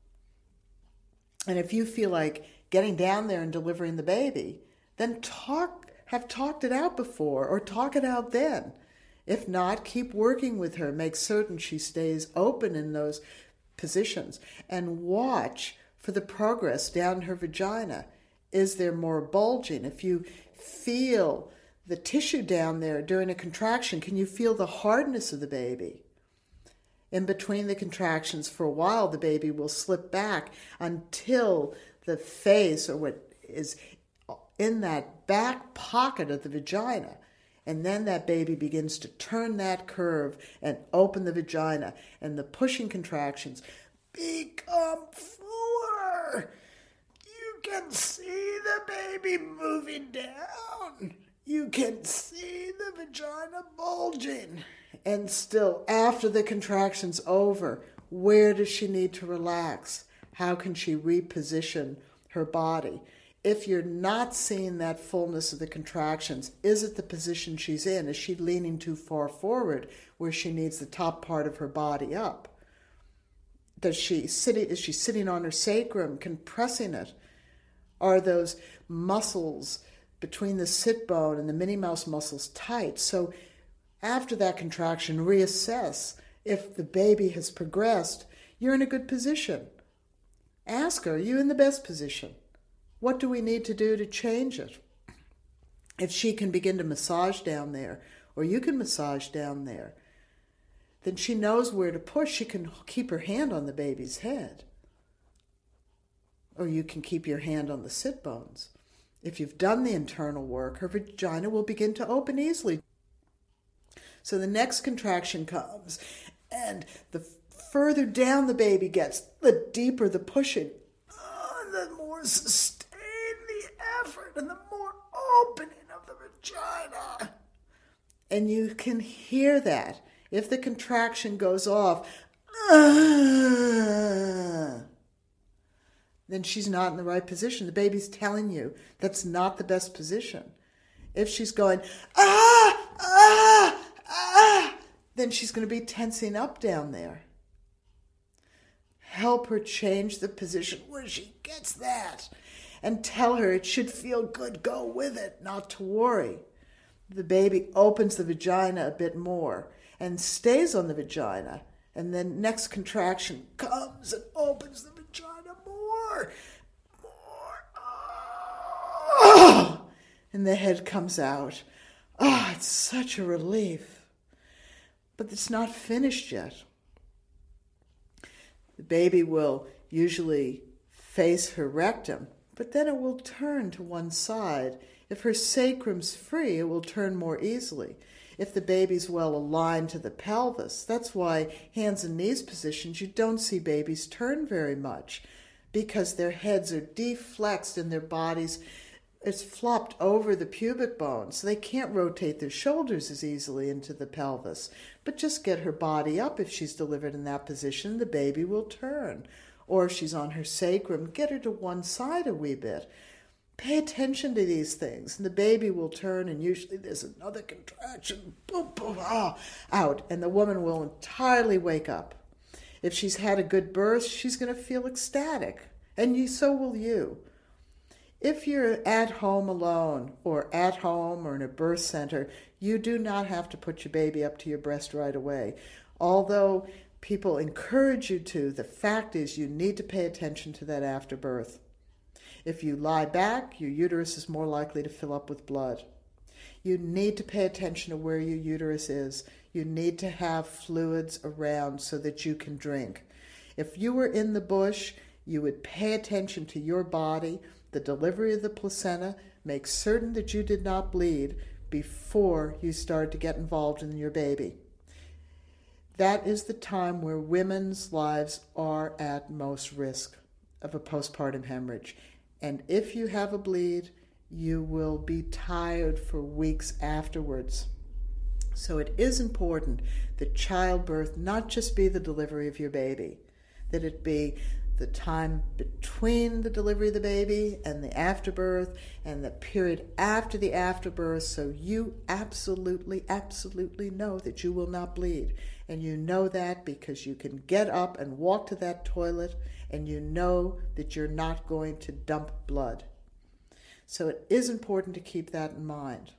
And if you feel like getting down there and delivering the baby, then have talked it out before or talk it out then. If not, keep working with her. Make certain she stays open in those positions and watch for the progress down her vagina. Is there more bulging? If you feel the tissue down there during a contraction, can you feel the hardness of the baby? In between the contractions, for a while, the baby will slip back until the face, or what is in that back pocket of the vagina, and then that baby begins to turn that curve and open the vagina, and the pushing contractions become fuller. You can see the baby moving down. You can see the vagina bulging. And still, after the contraction's over, where does she need to relax? How can she reposition her body? If you're not seeing that fullness of the contractions, is it the position she's in? Is she leaning too far forward where she needs the top part of her body up? Is she sitting on her sacrum, compressing it? Are those muscles between the sit bone and the Minnie Mouse muscles tight? So after that contraction, reassess. If the baby has progressed, you're in a good position. Ask her, are you in the best position? What do we need to do to change it? If she can begin to massage down there, or you can massage down there, then she knows where to push. She can keep her hand on the baby's head. Or you can keep your hand on the sit bones. If you've done the internal work, her vagina will begin to open easily. So the next contraction comes, and the further down the baby gets, the deeper the pushing, the more sustained the effort, and the more opening of the vagina. And you can hear that. If the contraction goes off, then she's not in the right position. The baby's telling you that's not the best position. If she's going, then she's going to be tensing up down there. Help her change the position where she gets that. And tell her it should feel good. Go with it, not to worry. The baby opens the vagina a bit more and stays on the vagina. And then next contraction comes and opens the vagina more. Oh! And the head comes out. Oh, it's such a relief. But it's not finished yet. The baby will usually face her rectum, but then it will turn to one side. If her sacrum's free, it will turn more easily. If the baby's well aligned to the pelvis, that's why hands and knees positions, you don't see babies turn very much, because their heads are deflexed and their bodies is flopped over the pubic bone, so they can't rotate their shoulders as easily into the pelvis. But just get her body up. If she's delivered in that position, the baby will turn. Or if she's on her sacrum, get her to one side a wee bit. Pay attention to these things, and the baby will turn, and usually there's another contraction, boom, boom, out, and the woman will entirely wake up. If she's had a good birth, she's going to feel ecstatic, and so will you. If you're at home alone, or at home or in a birth center, you do not have to put your baby up to your breast right away. Although people encourage you to, the fact is you need to pay attention to that after birth. If you lie back, your uterus is more likely to fill up with blood. You need to pay attention to where your uterus is. You need to have fluids around so that you can drink. If you were in the bush, you would pay attention to your body, the delivery of the placenta, make certain that you did not bleed before you started to get involved in your baby. That is the time where women's lives are at most risk of a postpartum hemorrhage. And if you have a bleed, you will be tired for weeks afterwards. So it is important that childbirth not just be the delivery of your baby, that it be the time between the delivery of the baby and the afterbirth and the period after the afterbirth, so you absolutely know that you will not bleed. And you know that because you can get up and walk to that toilet and you know that you're not going to dump blood. So it is important to keep that in mind.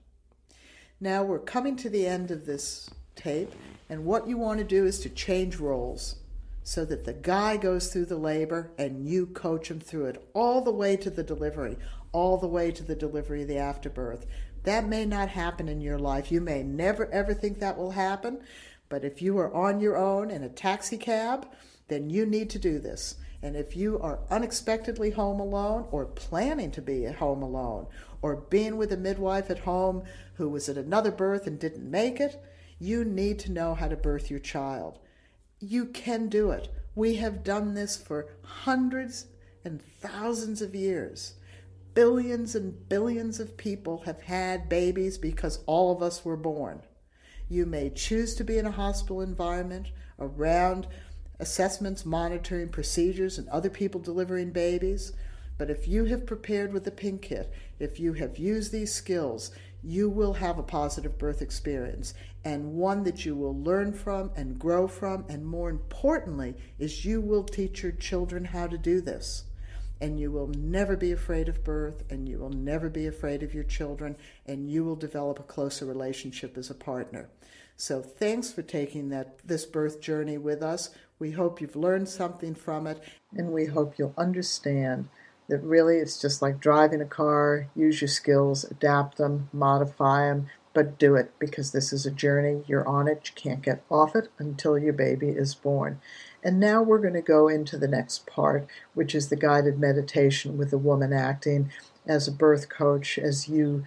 Now we're coming to the end of this tape, and what you want to do is to change roles so that the guy goes through the labor and you coach him through it all the way to the delivery, all the way to the delivery of the afterbirth. That may not happen in your life. You may never ever think that will happen, but if you are on your own in a taxi cab, then you need to do this. And if you are unexpectedly home alone or planning to be at home alone or being with a midwife at home who was at another birth and didn't make it, you need to know how to birth your child. You can do it. We have done this for hundreds and thousands of years. Billions and billions of people have had babies because all of us were born. You may choose to be in a hospital environment around assessments, monitoring, procedures, and other people delivering babies. But if you have prepared with the Pink Kit, if you have used these skills, you will have a positive birth experience, and one that you will learn from and grow from, and more importantly, is you will teach your children how to do this. And you will never be afraid of birth, and you will never be afraid of your children, and you will develop a closer relationship as a partner. So thanks for taking this birth journey with us. We hope you've learned something from it, and we hope you'll understand that really it's just like driving a car. Use your skills, adapt them, modify them, but do it because this is a journey. You're on it. You can't get off it until your baby is born. And now we're going to go into the next part, which is the guided meditation with the woman acting as a birth coach, as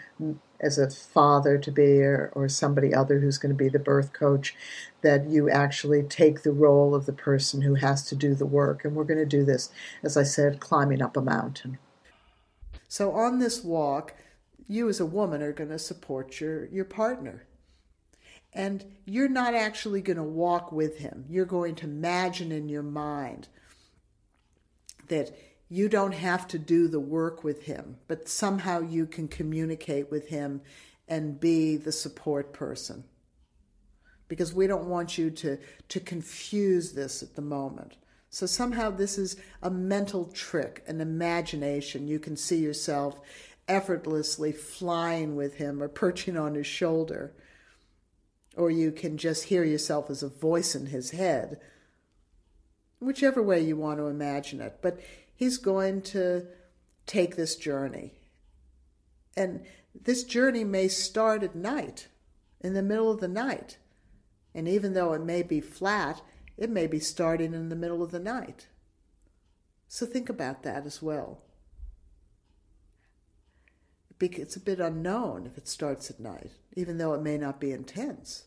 a father to be, or somebody other who's going to be the birth coach, that you actually take the role of the person who has to do the work. And we're going to do this, as I said, climbing up a mountain. So on this walk, you as a woman are going to support your partner. And you're not actually going to walk with him. You're going to imagine in your mind that you don't have to do the work with him, but somehow you can communicate with him and be the support person. Because we don't want you to confuse this at the moment. So somehow this is a mental trick, an imagination. You can see yourself effortlessly flying with him or perching on his shoulder. Or you can just hear yourself as a voice in his head. Whichever way you want to imagine it. But he's going to take this journey. And this journey may start at night, in the middle of the night. And even though it may be flat, it may be starting in the middle of the night. So think about that as well. It's a bit unknown if it starts at night, even though it may not be intense.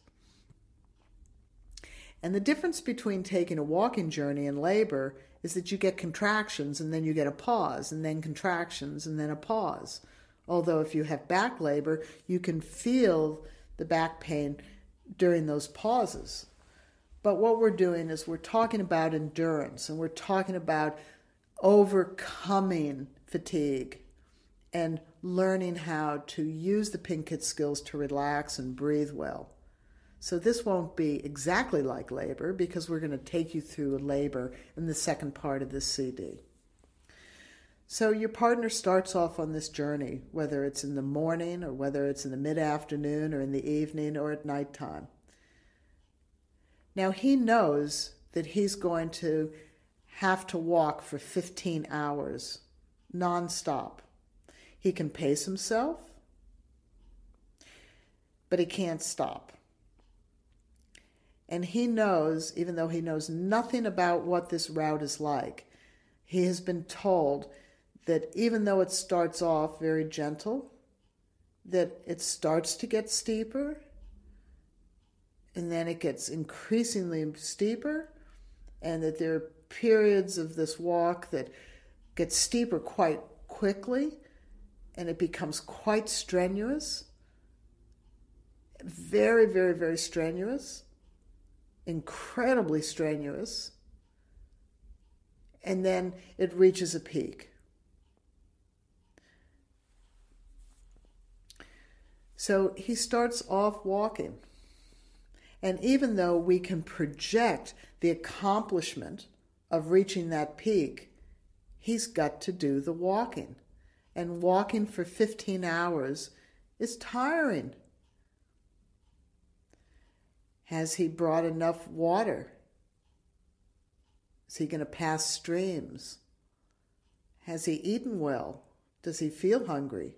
And the difference between taking a walking journey and labor is that you get contractions and then you get a pause, and then contractions and then a pause. Although if you have back labor, you can feel the back pain during those pauses. But what we're doing is we're talking about endurance, and we're talking about overcoming fatigue and learning how to use the Pink Kit skills to relax and breathe well. So this won't be exactly like labor, because we're going to take you through labor in the second part of this CD. So your partner starts off on this journey, whether it's in the morning or whether it's in the mid-afternoon or in the evening or at nighttime. Now he knows that he's going to have to walk for 15 hours non-stop. He can pace himself, but he can't stop. And he knows, even though he knows nothing about what this route is like, he has been told that even though it starts off very gentle, that it starts to get steeper, and then it gets increasingly steeper, and that there are periods of this walk that get steeper quite quickly, and it becomes quite strenuous. very, very, very strenuous, incredibly strenuous, and then it reaches a peak. So he starts off walking. And even though we can project the accomplishment of reaching that peak, he's got to do the walking. And walking for 15 hours is tiring. Has he brought enough water? Is he going to pass streams? Has he eaten well? Does he feel hungry?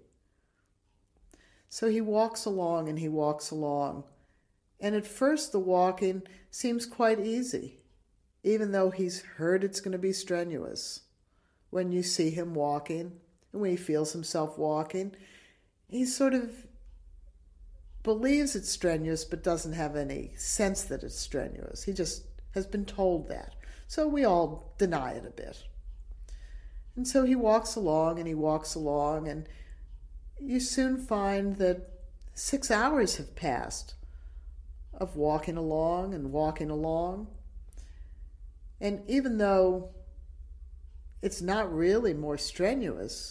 So he walks along and he walks along. And at first the walking seems quite easy, even though he's heard it's going to be strenuous. When you see him walking, and when he feels himself walking, he sort of believes it's strenuous but doesn't have any sense that it's strenuous. He just has been told that. So we all deny it a bit. And so he walks along and he walks along, and you soon find that 6 hours have passed of walking along and walking along. And even though it's not really more strenuous,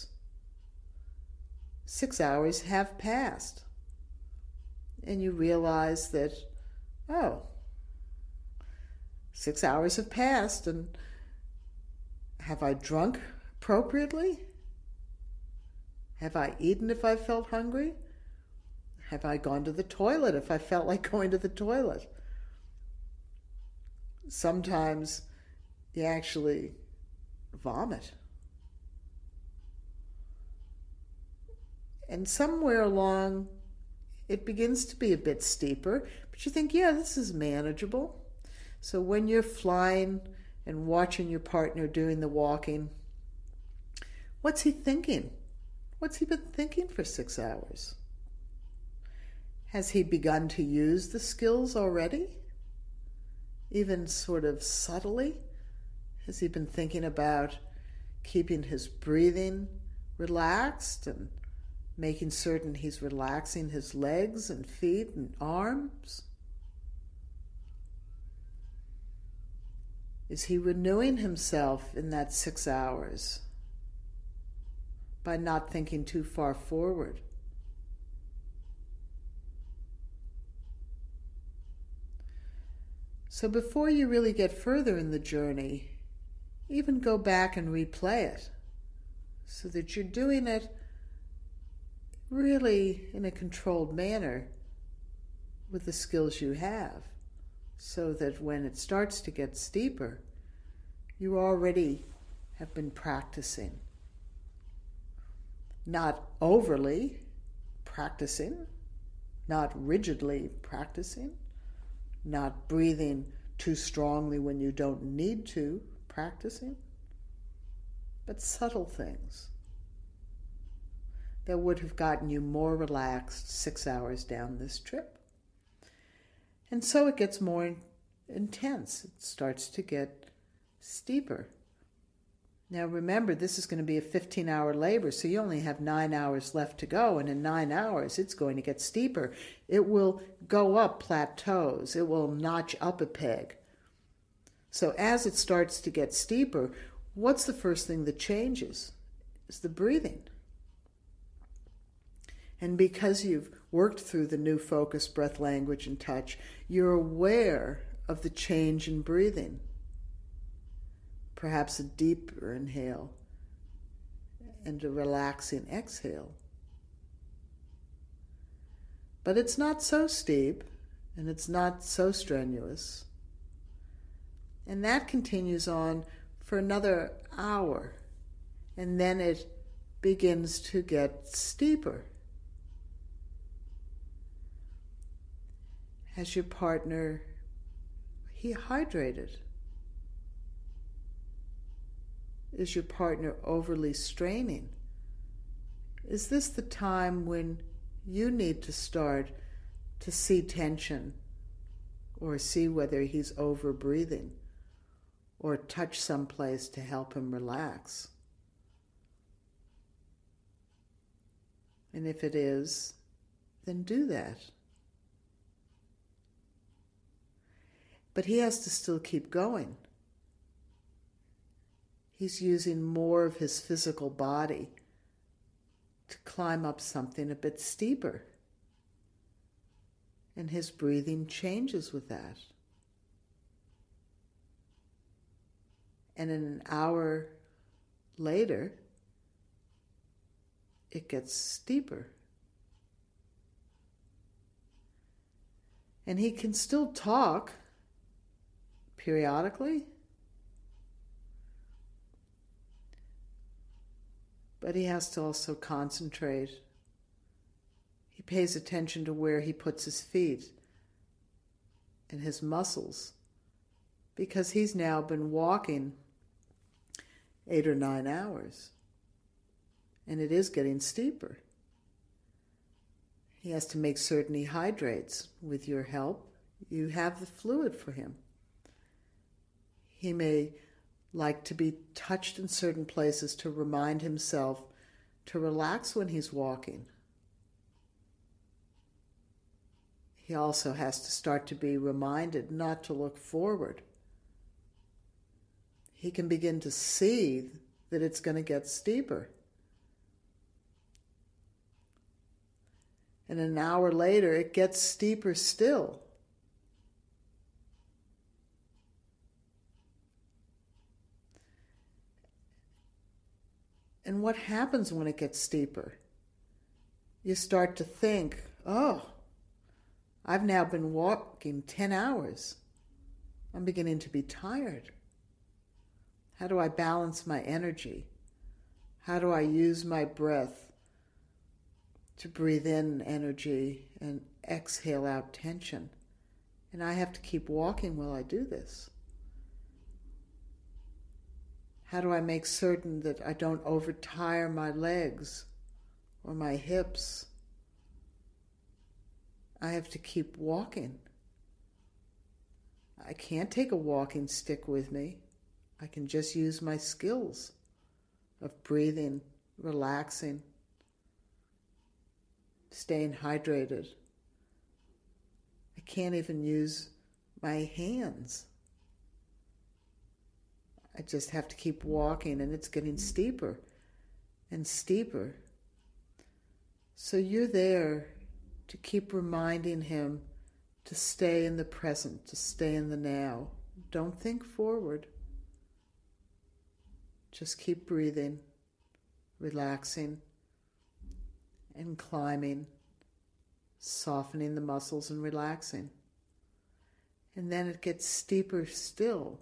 6 hours have passed. And you realize that, 6 hours have passed, and have I drunk appropriately? Have I eaten if I felt hungry? Have I gone to the toilet if I felt like going to the toilet? Sometimes you actually vomit. And somewhere along, it begins to be a bit steeper, but you think, yeah, this is manageable. So when you're flying and watching your partner doing the walking, what's he thinking? What's he been thinking for 6 hours? Has he begun to use the skills already? Even sort of subtly? Has he been thinking about keeping his breathing relaxed and making certain he's relaxing his legs and feet and arms? Is he renewing himself in that 6 hours by not thinking too far forward? So before you really get further in the journey, even go back and replay it so that you're doing it really in a controlled manner with the skills you have, so that when it starts to get steeper, you already have been practicing. Not overly practicing, not rigidly practicing, not breathing too strongly when you don't need to practicing, but subtle things that would have gotten you more relaxed 6 hours down this trip. And so it gets more intense. It starts to get steeper. Now remember, this is going to be a 15-hour labor, so you only have 9 hours left to go, and in 9 hours it's going to get steeper. It will go up plateaus. It will notch up a peg. So as it starts to get steeper, what's the first thing that changes? It's the breathing. And because you've worked through the new focus, breath, language, and touch, you're aware of the change in breathing. Perhaps a deeper inhale and a relaxing exhale. But it's not so steep and it's not so strenuous. And that continues on for another hour. And then it begins to get steeper. Has your partner hydrated? Is your partner overly straining? Is this the time when you need to start to see tension, or see whether he's over breathing, or touch someplace to help him relax? And if it is, then do that. But he has to still keep going. He's using more of his physical body to climb up something a bit steeper. And his breathing changes with that. And an hour later, it gets steeper. And he can still talk periodically, but he has to also concentrate. He pays attention to where he puts his feet and his muscles, because he's now been walking 8 or 9 hours, and it is getting steeper. He has to make certain he hydrates. With your help, you have the fluid for him. He may like to be touched in certain places to remind himself to relax when he's walking. He also has to start to be reminded not to look forward. He can begin to see that it's going to get steeper. And an hour later, it gets steeper still. And what happens when it gets steeper? You start to think, oh, I've now been walking 10 hours. I'm beginning to be tired. How do I balance my energy? How do I use my breath to breathe in energy and exhale out tension? And I have to keep walking while I do this. How do I make certain that I don't overtire my legs or my hips? I have to keep walking. I can't take a walking stick with me. I can just use my skills of breathing, relaxing, staying hydrated. I can't even use my hands. I just have to keep walking, and it's getting steeper and steeper. So you're there to keep reminding him to stay in the present, to stay in the now. Don't think forward. Just keep breathing, relaxing, and climbing, softening the muscles and relaxing. And then it gets steeper still.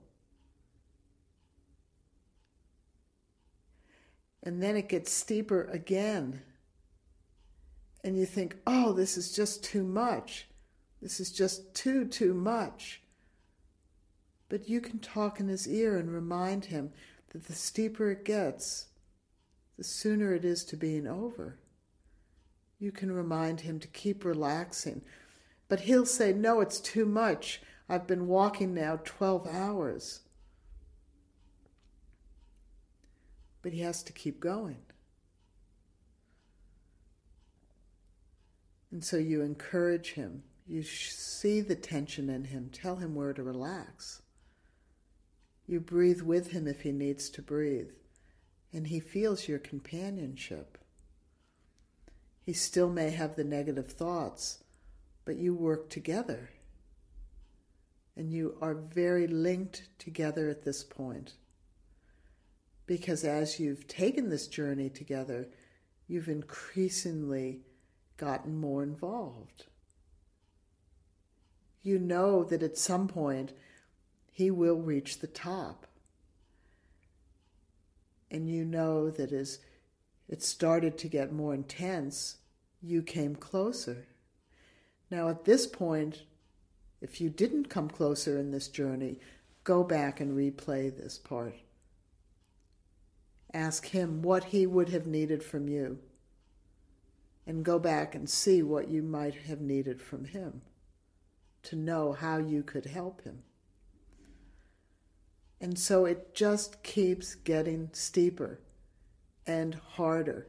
And then it gets steeper again. And you think, oh, this is just too much. This is just too much. But you can talk in his ear and remind him that the steeper it gets, the sooner it is to being over. You can remind him to keep relaxing. But he'll say, no, it's too much. I've been walking now 12 hours. But he has to keep going. And so you encourage him. You see the tension in him. Tell him where to relax. You breathe with him if he needs to breathe. And he feels your companionship. He still may have the negative thoughts, but you work together. And you are very linked together at this point. Because as you've taken this journey together, you've increasingly gotten more involved. You know that at some point he will reach the top. And you know that as it started to get more intense, you came closer. Now at this point, if you didn't come closer in this journey, go back and replay this part. Ask him what he would have needed from you. And go back and see what you might have needed from him to know how you could help him. And so it just keeps getting steeper and harder.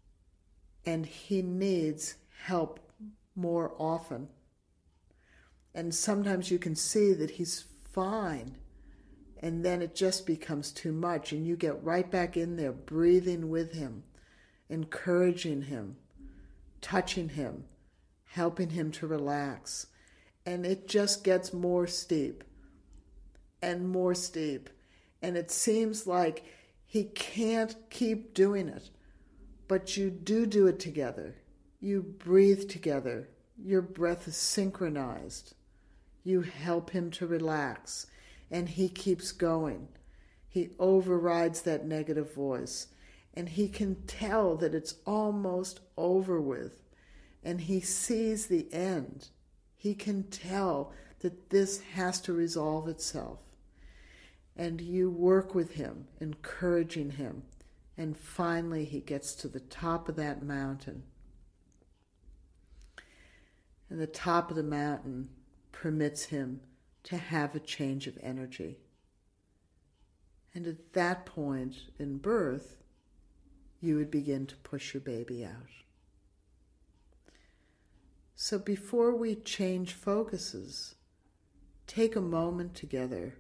And he needs help more often. And sometimes you can see that he's fine. And then it just becomes too much. And you get right back in there, breathing with him, encouraging him, touching him, helping him to relax. And it just gets more steep and more steep. And it seems like he can't keep doing it. But you do it together. You breathe together. Your breath is synchronized. You help him to relax. And he keeps going. He overrides that negative voice. And he can tell that it's almost over with. And he sees the end. He can tell that this has to resolve itself. And you work with him, encouraging him. And finally he gets to the top of that mountain. And the top of the mountain permits him to have a change of energy. And at that point in birth, you would begin to push your baby out. So before we change focuses, take a moment together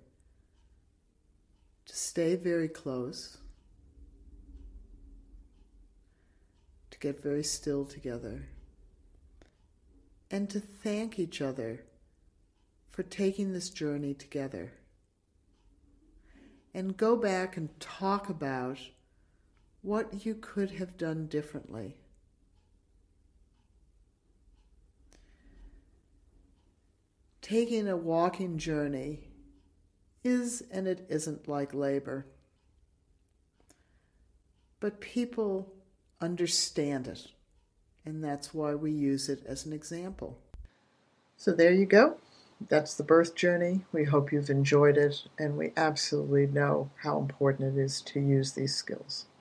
to stay very close, to get very still together, and to thank each other for taking this journey together. And go back and talk about what you could have done differently. Taking a walking journey is and it isn't like labor. But people understand it, and that's why we use it as an example. So there you go. That's the birth journey. We hope you've enjoyed it, and we absolutely know how important it is to use these skills.